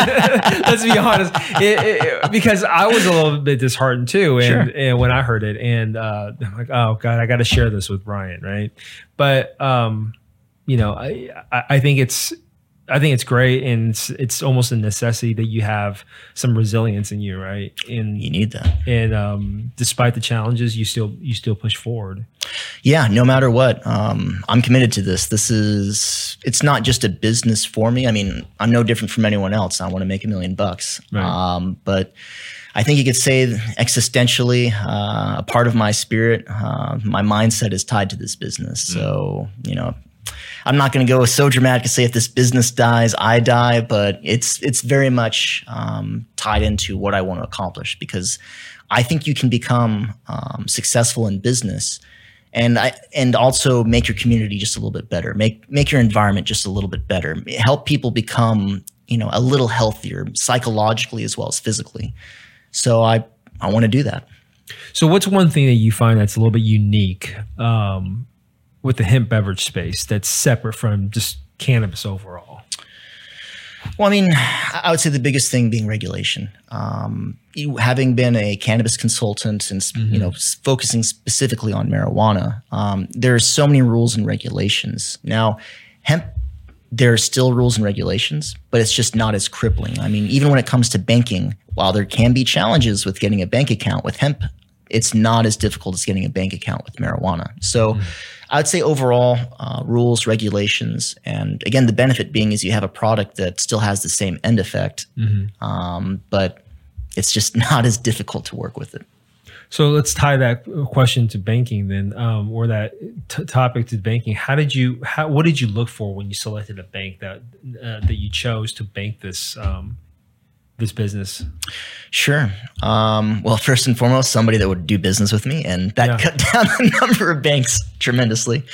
Speaker 1: let's be honest, it, it, because I was a little bit disheartened too, and,
Speaker 2: sure.
Speaker 1: and when I heard it, and uh, I'm like, oh god, I got to share this with Brian, right? But um, you know, I I think it's. I think it's great, and it's, it's almost a necessity that you have some resilience in you, right? And
Speaker 2: you need that.
Speaker 1: And um, despite the challenges, you still you still push forward.
Speaker 2: Yeah, no matter what, um, I'm committed to this. This is it's not just a business for me. I mean, I'm no different from anyone else. I want to make a million bucks, right. um, but I think you could say existentially, uh, a part of my spirit, uh, my mindset is tied to this business. Mm. So you know. I'm not going to go so dramatic to say if this business dies, I die, but it's it's very much um, tied into what I want to accomplish because I think you can become um, successful in business and I and also make your community just a little bit better, make make your environment just a little bit better, help people become you know a little healthier psychologically as well as physically. So I I want to do that.
Speaker 1: So what's one thing that you find that's a little bit unique? Um, with the hemp beverage space that's separate from just cannabis overall?
Speaker 2: Well, I mean, I would say the biggest thing being regulation. Um, you, having been a cannabis consultant and mm-hmm. you know focusing specifically on marijuana, um, there are so many rules and regulations. Now, hemp, there are still rules and regulations, but it's just not as crippling. I mean, even when it comes to banking, while there can be challenges with getting a bank account with hemp, it's not as difficult as getting a bank account with marijuana. So mm. I would say overall uh, rules, regulations, and again, the benefit being is you have a product that still has the same end effect, mm-hmm. um, but it's just not as difficult to work with it.
Speaker 1: So let's tie that question to banking then, um, or that t- topic to banking. How did you, how, what did you look for when you selected a bank that uh, that you chose to bank this um, this business?
Speaker 2: Sure. Um, well, first and foremost, somebody that would do business with me, and that yeah. cut down the number of banks tremendously.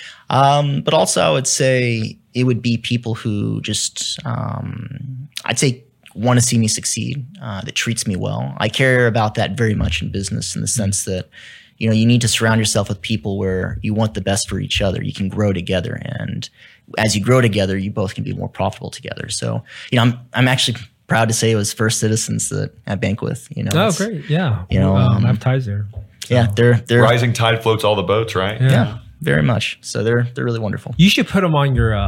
Speaker 2: Um, but also, I would say it would be people who just, um, I'd say, want to see me succeed, uh, that treats me well. I care about that very much in business in the sense that, you know, you need to surround yourself with people where you want the best for each other. You can grow together, and as you grow together, you both can be more profitable together. So, you know, I'm I'm actually proud to say it was First Citizens that I bank with. You know,
Speaker 1: oh, great, yeah.
Speaker 2: You know,
Speaker 1: um,
Speaker 2: um,
Speaker 1: I have ties there.
Speaker 2: So. Yeah, they're they're
Speaker 3: rising tide floats all the boats, right?
Speaker 2: Yeah, yeah very much. So they're they're really wonderful.
Speaker 1: You should put them on your uh,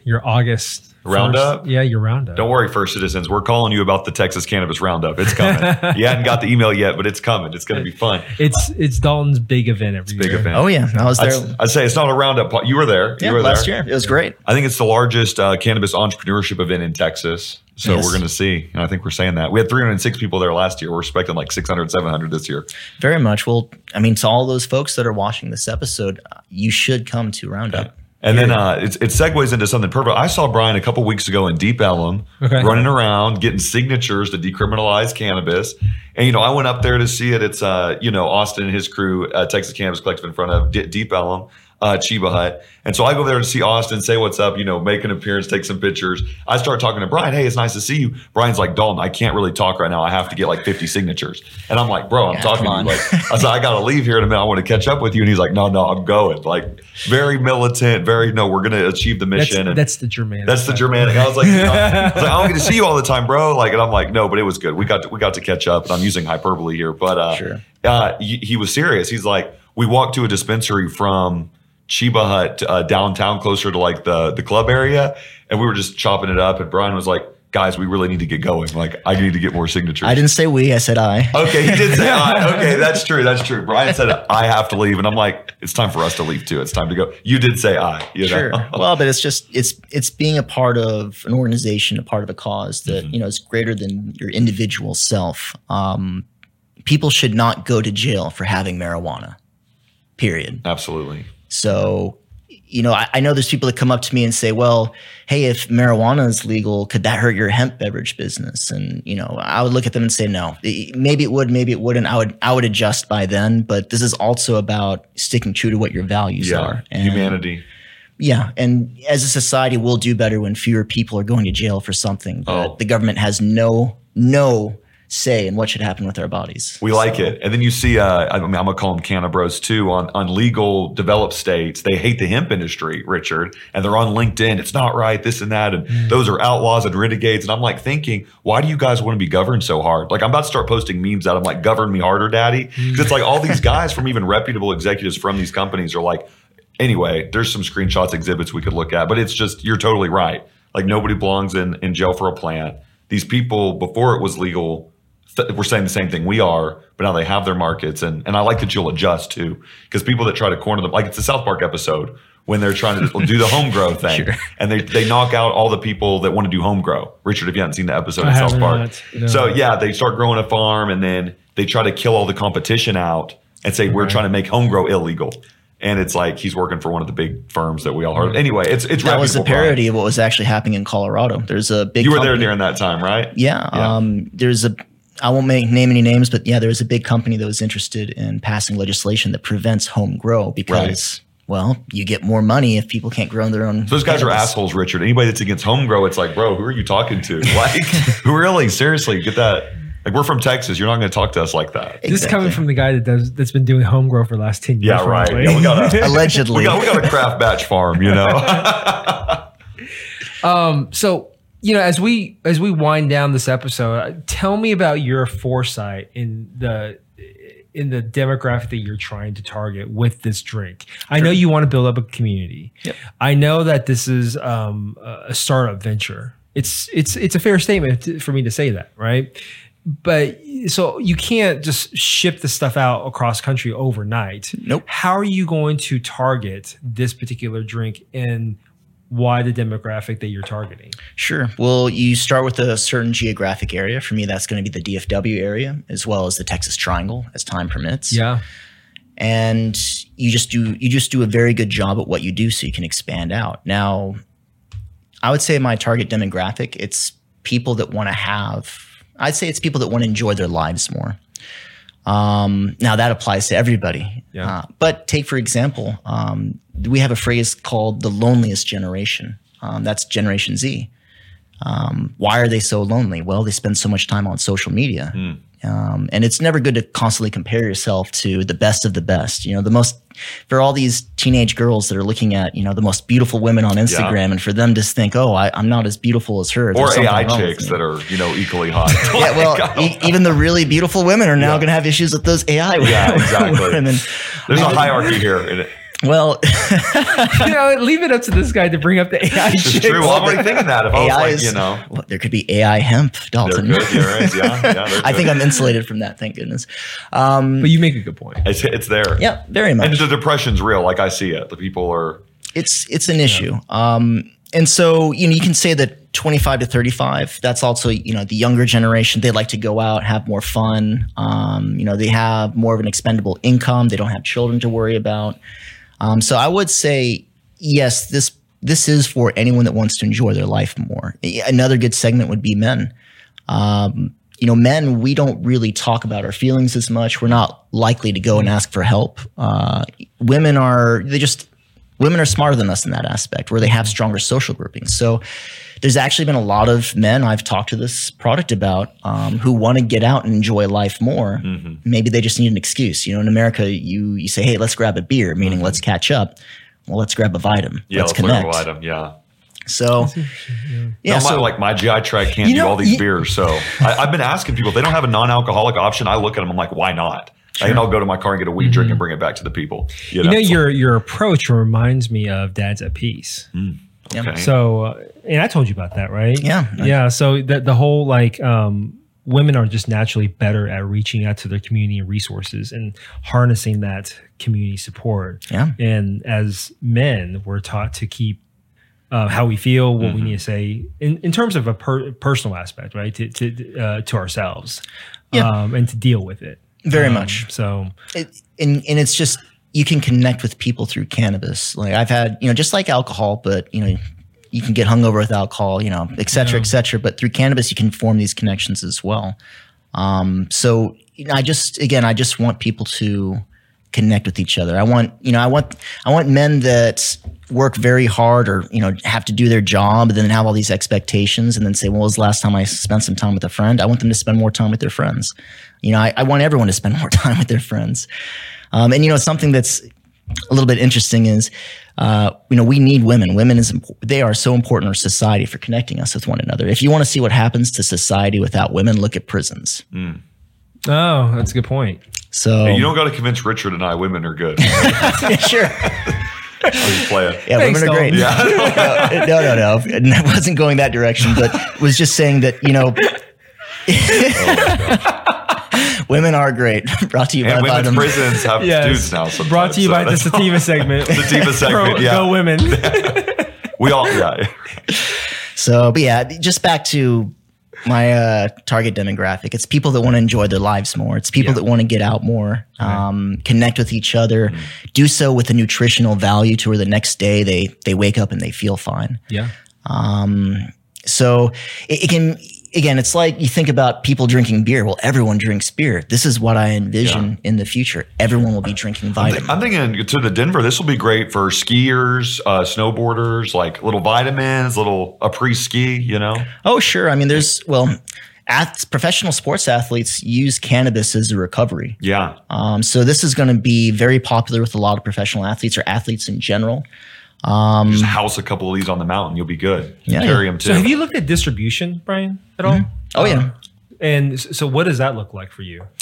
Speaker 1: your August
Speaker 3: Roundup?
Speaker 1: First, yeah, your roundup.
Speaker 3: Don't worry, First Citizens. We're calling you about the Texas Cannabis Roundup. It's coming. You hadn't got the email yet, but it's coming. It's going to be fun.
Speaker 1: It's it's Dalton's big event every
Speaker 3: Big
Speaker 1: year.
Speaker 3: event.
Speaker 2: Oh yeah, I was there.
Speaker 3: I'd, I'd say it's not a roundup. po- You were there.
Speaker 2: Yeah,
Speaker 3: you were
Speaker 2: last
Speaker 3: there.
Speaker 2: year. It was great.
Speaker 3: I think it's the largest uh, cannabis entrepreneurship event in Texas. So
Speaker 2: Yes.
Speaker 3: we're going to see. And I think we're saying that. We had three hundred six people there last year. We're expecting like six hundred, seven hundred this year.
Speaker 2: Very much. Well, I mean, to all those folks that are watching this episode, you should come to Roundup.
Speaker 3: And then uh, it, it segues into something perfect. I saw Brian a couple weeks ago in Deep Ellum
Speaker 1: Okay.
Speaker 3: running around getting signatures to decriminalize cannabis. And, you know, I went up there to see it. It's, uh, you know, Austin and his crew, uh, Texas Cannabis Collective in front of D- Deep Ellum, uh, Chiba Hut. And so I go there to see Austin, say what's up, you know, make an appearance, take some pictures. I start talking to Brian. Hey, it's nice to see you. Brian's like, Dalton, I can't really talk right now. I have to get like fifty signatures. And I'm like, bro, I'm
Speaker 2: Yeah,
Speaker 3: talking to
Speaker 2: come
Speaker 3: you.
Speaker 2: on.
Speaker 3: Like, I said, I got to leave here in a minute. I want to catch up with you. And he's like, no, no, I'm going. Like, very militant, very, no, we're going to achieve the
Speaker 1: That's,
Speaker 3: mission. and
Speaker 1: that's the Germanic.
Speaker 3: that's the
Speaker 1: side.
Speaker 3: Germanic. I was like, you know, I was like, I don't get to see you all the time, bro. Like, and I'm like, no, but it was good. We got to, we got to catch up, and I'm using hyperbole here, but uh,
Speaker 2: Sure.
Speaker 3: uh, he, he was serious. He's like, we walked to a dispensary from Chiba Hut uh, downtown, closer to like the the club area, and we were just chopping it up. And Brian was like, guys, we really need to get going. Like, I need to get more signatures.
Speaker 2: I didn't say we. I said I.
Speaker 3: Okay, he did say I. Okay, that's true. That's true. Brian said I have to leave, and I'm like, it's time for us to leave too. It's time to go. You did say I. You know?
Speaker 2: Sure. Well, but it's just it's it's being a part of an organization, a part of a cause that
Speaker 3: Mm-hmm.
Speaker 2: you know is greater than your individual self. Um, people should not go to jail for having marijuana. Period.
Speaker 3: Absolutely.
Speaker 2: So, you know, I, I know there's people that come up to me and say, well, hey, if marijuana is legal, could that hurt your hemp beverage business? And, you know, I would look at them and say, no, It- maybe it would, maybe it wouldn't. I would, I would adjust by then, but this is also about sticking true to what your values
Speaker 3: Yeah.
Speaker 2: are. And,
Speaker 3: Humanity.
Speaker 2: Yeah. And as a society, we'll do better when fewer people are going to jail for something that
Speaker 3: Oh.
Speaker 2: the government has no, no say in what should happen with our bodies.
Speaker 3: We like it. And then you see, uh, I mean, I'm going to call them cannabros too, on, on legal developed states. They hate the hemp industry, Richard, and they're on LinkedIn. It's not right, this and that. And
Speaker 2: Mm.
Speaker 3: those are outlaws and renegades. And I'm like thinking, why do you guys want to be governed so hard? Like, I'm about to start posting memes out. I'm like, govern me harder, daddy. Because it's like all these guys from even reputable executives from these companies are like, anyway, there's some screenshots, exhibits we could look at, but it's just, you're totally right. Like, nobody belongs in, in jail for a plant. These people, before it was legal, th- we're saying the same thing we are, but now they have their markets. And, and I like that you'll adjust too, because people that try to corner them, like it's the South Park episode when they're trying to do the home grow thing,
Speaker 2: Sure.
Speaker 3: and they, they knock out all the people that want to do home grow. Richard, if you haven't seen the episode
Speaker 1: I
Speaker 3: of South
Speaker 1: have
Speaker 3: Park.
Speaker 1: not, no.
Speaker 3: So yeah, they start growing a farm, and then they try to kill all the competition out and say, we're trying to make home grow illegal. And it's like he's working for one of the big firms that we all heard of. Anyway, it's it's
Speaker 2: That was a
Speaker 3: reputable, Brian.
Speaker 2: parody of what was actually happening in Colorado. There's a big
Speaker 3: You were there
Speaker 2: company-
Speaker 3: during that time, right?
Speaker 2: Yeah.
Speaker 3: Yeah.
Speaker 2: Um, there's a, I won't make, name any names, but yeah, there was a big company that was interested in passing legislation that prevents home grow because, well, you get more money if people can't grow their own.
Speaker 3: So those guys are
Speaker 2: cannabis.
Speaker 3: assholes, Richard. Anybody that's against home grow, it's like, bro, who are you talking to? Like, who really? Seriously, get that. Like, we're from Texas. You're not going to talk to us like that.
Speaker 1: This is coming from the guy that does that's been doing home grow for the last ten years.
Speaker 3: Yeah, right.
Speaker 1: probably.
Speaker 3: Yeah, we got a
Speaker 2: Allegedly.
Speaker 3: we got we got a craft batch farm, you know.
Speaker 1: Um, so you know, as we as we wind down this episode, uh, tell me about your foresight in the in the demographic that you're trying to target with this drink. I know you want to build up a community.
Speaker 2: Yep.
Speaker 1: I know that this is um, a startup venture. It's it's it's a fair statement to, for me to say that, right? But so you can't just ship the stuff out across country overnight.
Speaker 2: Nope.
Speaker 1: How are you going to target this particular drink and why the demographic that you're targeting?
Speaker 2: Sure. Well, you start with a certain geographic area. For me, that's going to be the D F W area as well as the Texas Triangle as time permits.
Speaker 1: Yeah.
Speaker 2: And you just do you just do a very good job at what you do so you can expand out. Now, I would say my target demographic, it's people that want to have, I'd say it's people that want to enjoy their lives more. Um, now that applies to everybody.
Speaker 1: Yeah.
Speaker 2: Uh, but take, for example, um, we have a phrase called the loneliest generation. Um, that's Generation Z. Um, why are they so lonely? Well, they spend so much time on social media. Um, and it's never good to constantly compare yourself to the best of the best. You know, the most, for all these teenage girls that are looking at, you know, the most beautiful women on Instagram,
Speaker 3: Yeah.
Speaker 2: and for them to think, oh, I, I'm not as beautiful as her.
Speaker 3: Or
Speaker 2: There's
Speaker 3: A
Speaker 2: something
Speaker 3: I
Speaker 2: wrong with
Speaker 3: chicks
Speaker 2: me.
Speaker 3: that are, you know, equally hot.
Speaker 2: Yeah, well, e- even the really beautiful women are now
Speaker 3: Yeah.
Speaker 2: going to have issues with those A I
Speaker 3: Yeah, exactly.
Speaker 2: women.
Speaker 3: There's a hierarchy here. In it.
Speaker 2: Well,
Speaker 1: you know, leave it up to this guy to bring up the A I
Speaker 3: It's
Speaker 1: shit.
Speaker 3: true. Well, I'm already thinking that. If I was
Speaker 2: A I
Speaker 3: like,
Speaker 2: is,
Speaker 3: you know,
Speaker 2: well, there could be A I hemp,
Speaker 3: they're
Speaker 2: Dalton.
Speaker 3: good. You're right. Yeah, yeah. they're
Speaker 2: I
Speaker 3: good.
Speaker 2: think I'm insulated from that. Thank goodness. Um,
Speaker 1: But you make a good point.
Speaker 3: It's, it's there.
Speaker 2: yeah, very
Speaker 3: And
Speaker 2: much.
Speaker 3: the depression's real. Like I see it. The people are.
Speaker 2: It's it's an issue. Um, and so you know you can say that twenty-five to thirty-five. That's also you know the younger generation. They like to go out, have more fun. Um, you know they have more of an expendable income. They don't have children to worry about. Um, so I would say yes. This this is for anyone that wants to enjoy their life more. Another good segment would be men. Um, you know, men, we don't really talk about our feelings as much. We're not likely to go and ask for help. Uh, women are they just Women are smarter than us in that aspect, where they have stronger social groupings. So there's actually been a lot of men I've talked to this product about um, who want to get out and enjoy life more. Mm-hmm. Maybe they just need an excuse. You know, in America, you you say, hey, let's grab a beer, meaning mm-hmm. let's catch up. Well, let's grab a Vitam.
Speaker 3: Yeah,
Speaker 2: let's
Speaker 3: let's
Speaker 2: connect.
Speaker 3: look at a Vitam. Yeah.
Speaker 2: So, yeah,
Speaker 3: no,
Speaker 2: so
Speaker 3: my, like my G I tract can't
Speaker 1: You
Speaker 3: do
Speaker 1: know,
Speaker 3: all these
Speaker 1: you-
Speaker 3: beers. So I, I've been asking people, if they don't have a non-alcoholic option. I look at them, I'm like, why not? Sure. And I'll go to my car and get a weed mm-hmm. drink and bring it back to the people. You know,
Speaker 1: You know, your your approach reminds me of Dads at Peace.
Speaker 3: Mm, okay.
Speaker 1: So, uh, and I told you about that, right?
Speaker 2: Yeah.
Speaker 1: Yeah. So the the whole like um, women are just naturally better at reaching out to their community and resources and harnessing that community support.
Speaker 2: Yeah.
Speaker 1: And as men, we're taught to keep uh, how we feel, what
Speaker 3: Mm-hmm.
Speaker 1: we need to say in, in terms of a per, personal aspect, right? To to uh, to ourselves,
Speaker 2: Yeah.
Speaker 1: um, and to deal with it.
Speaker 2: very
Speaker 1: Um,
Speaker 2: much.
Speaker 1: So
Speaker 2: It, and and it's just you can connect with people through cannabis. Like I've had, you know, just like alcohol, but you know, you can get hungover with alcohol, you know, et cetera,
Speaker 1: Yeah.
Speaker 2: et cetera. But through cannabis, you can form these connections as well. Um, so you know, I just again, I just want people to connect with each other. I want, you know, I want, I want men that work very hard or, you know, have to do their job and then have all these expectations and then say, well, when was the last time I spent some time with a friend? I want them to spend more time with their friends. You know, I, I want everyone to spend more time with their friends. Um, and, you know, something that's a little bit interesting is, uh, you know, we need women. Women is impo- they are so important in our society for connecting us with one another. If you want to see what happens to society without women, look at prisons.
Speaker 3: Mm.
Speaker 1: oh, that's a good point.
Speaker 2: So
Speaker 3: Hey, you don't got to convince Richard and I women are good.
Speaker 2: yeah, sure.
Speaker 3: I'll just play it.
Speaker 2: Yeah,
Speaker 1: Thanks,
Speaker 2: women are great.
Speaker 3: Yeah.
Speaker 2: no, no, no. I wasn't going that direction, but was just saying that, you know, women are great. Brought to you
Speaker 3: And
Speaker 2: by
Speaker 3: women's
Speaker 2: Vitam.
Speaker 3: prisons have
Speaker 1: Yes.
Speaker 3: dudes now. Sometimes,
Speaker 1: Brought to you
Speaker 3: so
Speaker 1: by the
Speaker 3: that's-
Speaker 1: Sativa segment.
Speaker 3: Sativa segment,
Speaker 1: Pro-
Speaker 3: yeah.
Speaker 1: Go women.
Speaker 3: We all, yeah.
Speaker 2: So, but yeah, just back to my uh, target demographic. It's people that want to enjoy their lives more. It's people
Speaker 1: Yeah.
Speaker 2: that want to get out more, um, connect with each other,
Speaker 3: Mm.
Speaker 2: do so with a nutritional value to where the next day they they wake up and they feel fine.
Speaker 1: Yeah.
Speaker 2: Um, so it, it can, again, it's like you think about people drinking beer. Well, everyone drinks beer. This is what I envision in the future. Everyone will be drinking vitamin.
Speaker 3: I'm thinking to the Denver, this will be great for skiers, uh, snowboarders, like little vitamins, little a pre-ski, you know?
Speaker 2: Oh, sure. I mean, there's, well, ath- professional sports athletes use cannabis as a recovery.
Speaker 3: Yeah.
Speaker 2: Um, so this is going to be very popular with a lot of professional athletes or athletes in general.
Speaker 3: Just house a couple of these on the mountain. You'll be good.
Speaker 2: Yeah,
Speaker 3: Carry
Speaker 2: yeah.
Speaker 3: them too.
Speaker 1: So have you looked at distribution, Brian, at all?
Speaker 2: Oh, yeah.
Speaker 1: Um, and s- so what does that look like for you?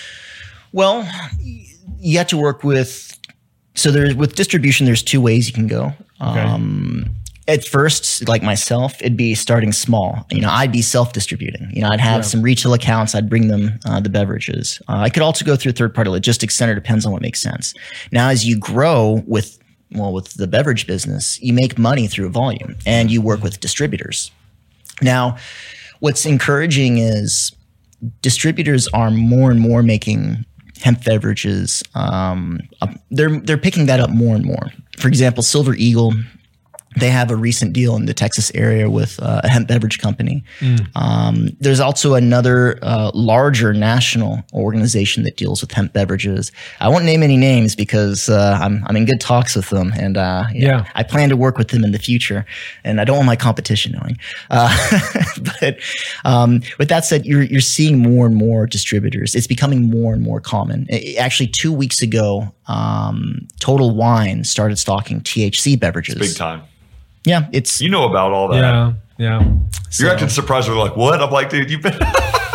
Speaker 2: Well, you have to work with, so there's with distribution, there's two ways you can go.
Speaker 1: Okay.
Speaker 2: Um, at first, like myself, it'd be starting small. You know, I'd be self-distributing. You know, I'd have
Speaker 1: Yeah.
Speaker 2: some retail accounts. I'd bring them uh, the beverages. Uh, I could also go through a third-party logistics center. Depends on what makes sense. Now, as you grow with, well, with the beverage business, you make money through volume, and you work with distributors. Now, what's encouraging is distributors are more and more making hemp beverages. Um, up- they're they're picking that up more and more. For example, Silver Eagle, they have a recent deal in the Texas area with uh, a hemp beverage company. Um, there's also another uh, larger national organization that deals with hemp beverages. I won't name any names because uh, I'm I'm in good talks with them, and uh, yeah,
Speaker 1: Yeah.
Speaker 2: I plan to work with them in the future. And I don't want my competition knowing. Uh, but um, with that said, you're you're seeing more and more distributors. It's becoming more and more common. I- actually, two weeks ago, um, Total Wine started stocking T H C beverages.
Speaker 3: Big time.
Speaker 2: Yeah, it's
Speaker 3: You know about all that.
Speaker 1: Yeah. Yeah.
Speaker 3: You're acting surprised. We're like, what? I'm like, dude, you've been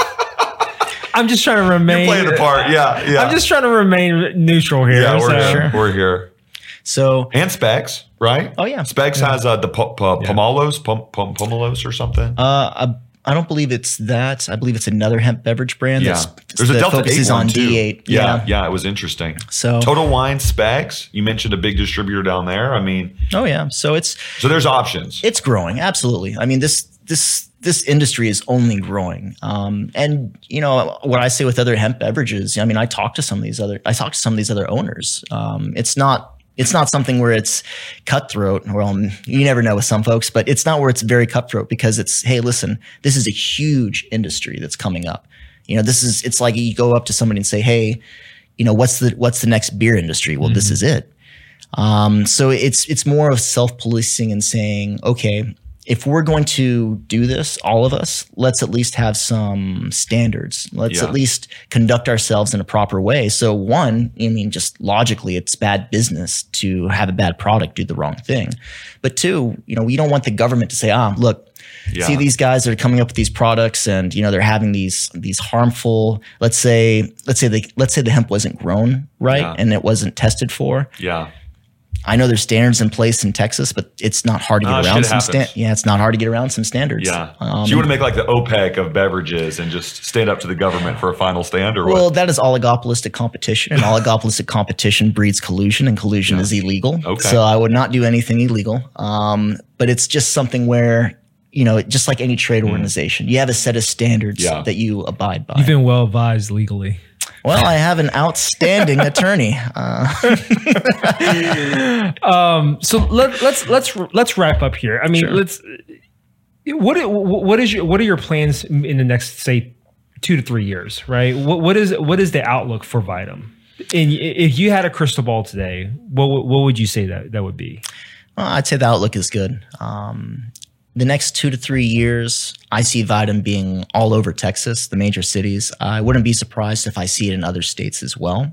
Speaker 1: I'm just trying to remain.
Speaker 3: playing the part. Yeah. Yeah.
Speaker 1: I'm just trying to remain neutral here.
Speaker 3: yeah, we're
Speaker 1: so-
Speaker 3: here. We're here.
Speaker 2: So
Speaker 3: and Specs, right?
Speaker 2: Oh yeah,
Speaker 3: Specs
Speaker 2: yeah.
Speaker 3: has uh, the po- po-
Speaker 1: Yeah.
Speaker 3: Pomalos, pom- pom- Pomalos or something.
Speaker 2: Uh, I, I don't believe it's that. I believe it's another hemp beverage brand.
Speaker 3: Yeah,
Speaker 2: that's,
Speaker 3: there's a
Speaker 2: that
Speaker 3: Delta
Speaker 2: focuses
Speaker 3: eight one
Speaker 2: on
Speaker 3: too.
Speaker 2: D eight.
Speaker 3: Yeah,
Speaker 2: Yeah.
Speaker 3: yeah, it was interesting.
Speaker 2: So
Speaker 3: Total Wine, Specs. You mentioned a big distributor down there. I mean,
Speaker 2: oh yeah. So it's
Speaker 3: so there's options.
Speaker 2: it's growing. Absolutely. I mean this this this industry is only growing. Um, and you know what I say with other hemp beverages. I mean, I talk to some of these other I talk to some of these other owners. Um, it's not. It's not something where it's cutthroat. Well, you never know with some folks, but it's not where it's very cutthroat because it's, hey, listen, this is a huge industry that's coming up. You know, this is, it's like you go up to somebody and say, hey, you know, what's the, what's the next beer industry? Well, mm-hmm. this is it. Um, so it's, it's more of self-policing and saying, okay, if we're going to do this, all of us, let's at least have some standards. Let's
Speaker 3: Yeah.
Speaker 2: at least conduct ourselves in a proper way. So one, I mean, just logically, it's bad business to have a bad product do the wrong thing. But two, you know, we don't want the government to say, ah, look,
Speaker 3: Yeah.
Speaker 2: see these guys that are coming up with these products and, you know, they're having these, these harmful, let's say, let's say the, let's say the hemp wasn't grown right
Speaker 3: Yeah.
Speaker 2: and it wasn't tested for.
Speaker 3: Yeah.
Speaker 2: I know there's standards in place in Texas, but it's not hard to get
Speaker 3: Oh,
Speaker 2: around
Speaker 3: shit
Speaker 2: some sta-
Speaker 3: happens.
Speaker 2: Yeah, it's not hard to get around some standards.
Speaker 3: Yeah.
Speaker 2: Um,
Speaker 3: so you want to make like the OPEC of beverages and just stand up to the government for a final stand or
Speaker 2: well,
Speaker 3: what?
Speaker 2: that is oligopolistic competition, and oligopolistic competition breeds collusion, and collusion
Speaker 3: Yeah.
Speaker 2: is illegal.
Speaker 3: Okay.
Speaker 2: So I would not do anything illegal. Um, but it's just something where, you know, just like any trade organization, you have a set of standards
Speaker 3: Yeah.
Speaker 2: that you abide by.
Speaker 1: You've been well advised legally.
Speaker 2: Well, I have an outstanding attorney. Uh,
Speaker 1: So let, let's let's let's wrap up here. I mean,
Speaker 2: Sure.
Speaker 1: let's. What what is your what are your plans in the next say two to three years? Right. What what is what is the outlook for Vitam? And if you had a crystal ball today, what what would you say that that would be?
Speaker 2: well, I'd say the outlook is good. Um, the next two to three years, I see Vitam being all over Texas, the major cities. I wouldn't be surprised if I see it in other states as well.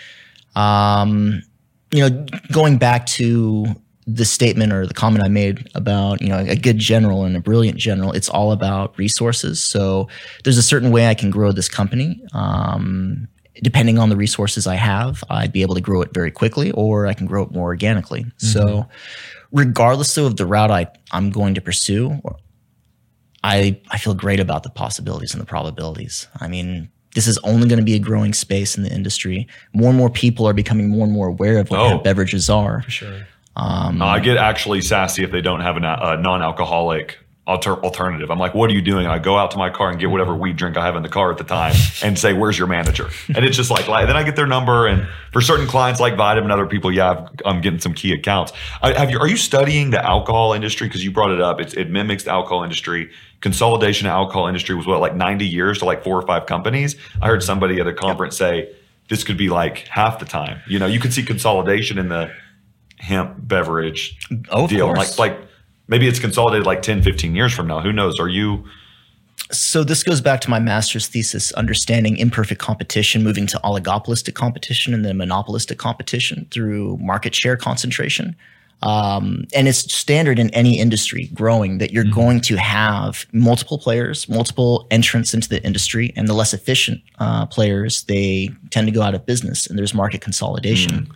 Speaker 2: Um, you know, going back to the statement or the comment I made about, you know, a good general and a brilliant general, it's all about resources. So there's a certain way I can grow this company. Um, depending on the resources I have, I'd be able to grow it very quickly, or I can grow it more organically. Mm-hmm. So regardless of the route I, I'm going to pursue, I, I feel great about the possibilities and the probabilities. I mean, this is only going to be a growing space in the industry. More and more people are becoming more and more aware of what
Speaker 3: Oh.
Speaker 2: hemp beverages are.
Speaker 1: For sure.
Speaker 2: Um,
Speaker 3: Uh, I get actually sassy if they don't have a uh, non-alcoholic alter- alternative. I'm like, what are you doing? And I go out to my car and get whatever weed drink I have in the car at the time and say, where's your manager? And it's just like, like then I get their number. And for certain clients like Vitam and other people, yeah, I've, I'm getting some key accounts. I, have you, are you studying the alcohol industry? Because you brought it up. It's, it mimics the alcohol industry. Consolidation of alcohol industry was what, like ninety years to like four or five companies? I heard somebody at a conference say this could be like half the time. You know, you could see consolidation in the hemp beverage
Speaker 2: Oh, of
Speaker 3: deal.
Speaker 2: course.
Speaker 3: Like, like maybe it's consolidated like ten, fifteen years from now. Who knows? Are you?
Speaker 2: So this goes back to my master's thesis, understanding imperfect competition, moving to oligopolistic competition and then monopolistic competition through market share concentration. Um, and it's standard in any industry growing that you're mm-hmm. going to have multiple players, multiple entrants into the industry, and the less efficient uh, players, they tend to go out of business and there's market consolidation. Mm.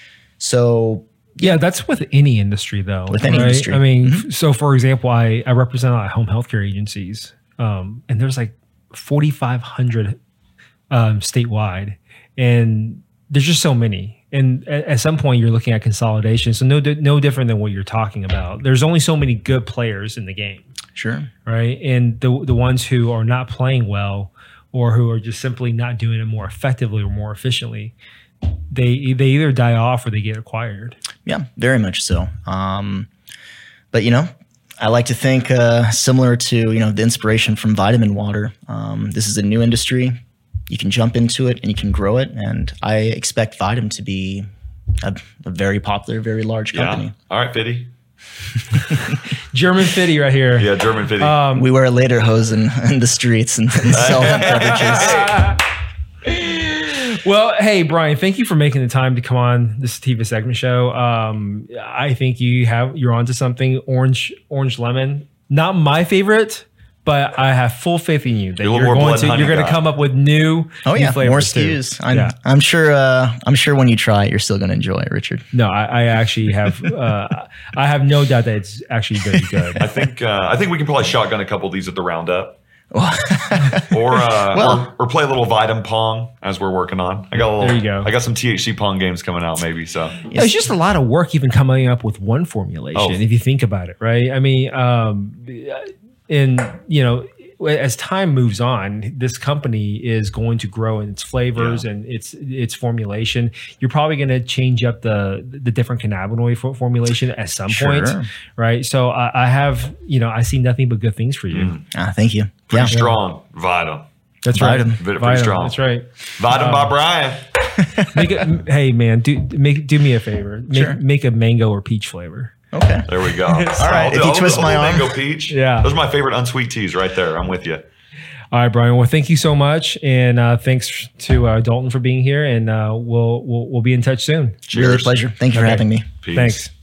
Speaker 2: So
Speaker 1: yeah, that's with any industry though.
Speaker 2: With any
Speaker 1: right?
Speaker 2: industry.
Speaker 1: I mean,
Speaker 2: mm-hmm.
Speaker 1: so for example, I, I represent a lot of home healthcare agencies, um, and there's like forty-five hundred um, statewide, and there's just so many. And at, at some point, you're looking at consolidation. So no, no different than what you're talking about. There's only so many good players in the game.
Speaker 2: Sure.
Speaker 1: Right. And the the ones who are not playing well, or who are just simply not doing it more effectively or more efficiently, they they either die off or they get acquired.
Speaker 2: Yeah, very much so. Um, but you know, I like to think uh, similar to you know the inspiration from vitamin water. Um, this is a new industry. You can jump into it and you can grow it, and I expect Vitam to be a, a very popular, very large company.
Speaker 3: Yeah. All right, Fitty.
Speaker 1: German Fitty right here.
Speaker 3: Yeah, German Fitty.
Speaker 1: Um,
Speaker 2: we wear lederhosen in, in the streets and, and sell hemp beverages.
Speaker 1: Well, hey, Brian, thank you for making the time to come on the Sativa Segment Show. Um, I think you have you're onto something. Orange, orange lemon, not my favorite, but I have full faith in you that
Speaker 3: You're a
Speaker 1: you're
Speaker 3: little more
Speaker 1: going
Speaker 3: blood
Speaker 1: to
Speaker 3: and
Speaker 1: you're
Speaker 3: honey
Speaker 1: going to
Speaker 3: guy.
Speaker 1: come up with new.
Speaker 2: Oh
Speaker 1: new
Speaker 2: yeah, more
Speaker 1: flavors too.
Speaker 2: S K Us. I'm,
Speaker 1: Yeah.
Speaker 2: I'm sure. Uh, I'm sure when you try it, you're still going to enjoy it, Richard.
Speaker 1: No, I, I actually have. Uh, I have no doubt that it's actually going to be good.
Speaker 3: I think uh, I think we can probably shotgun a couple of these at the roundup, or uh,
Speaker 2: Well-
Speaker 3: or, or play a little Vitam Pong as we're working on. I got a little.
Speaker 1: There you go.
Speaker 3: I got some T H C Pong games coming out maybe. So
Speaker 1: No, it's just a lot of work even coming up with one formulation.
Speaker 3: Oh.
Speaker 1: If you think about it, right? I mean, um, and you know, as time moves on, this company is going to grow in its flavors
Speaker 3: Yeah.
Speaker 1: and its its formulation. You're probably going to change up the the different cannabinoid for formulation at some
Speaker 2: Sure.
Speaker 1: point, right? So I, I have, you know, I see nothing but good things for you.
Speaker 2: Ah, thank you.
Speaker 3: pretty
Speaker 2: Yeah.
Speaker 3: strong Vitam.
Speaker 1: That's
Speaker 2: Vitam.
Speaker 1: right.
Speaker 3: Pretty
Speaker 1: Vitam,
Speaker 3: strong.
Speaker 1: That's right.
Speaker 3: Vitam by Brian.
Speaker 1: Make it, hey man, do make do me a favor. Make,
Speaker 2: Sure.
Speaker 1: make a mango or peach flavor.
Speaker 2: Okay.
Speaker 3: There we go. All
Speaker 2: right, if you twist my arm.
Speaker 3: mango peach.
Speaker 1: Yeah.
Speaker 3: those are my favorite unsweet teas right there. I'm with you.
Speaker 1: All right, Brian. Well, thank you so much, and uh, thanks to uh, Dalton for being here. And uh, we'll, we'll we'll be in touch soon.
Speaker 3: Cheers.
Speaker 2: Really a pleasure. Thank you for
Speaker 1: Okay.
Speaker 2: having me.
Speaker 3: Peace.
Speaker 1: Thanks.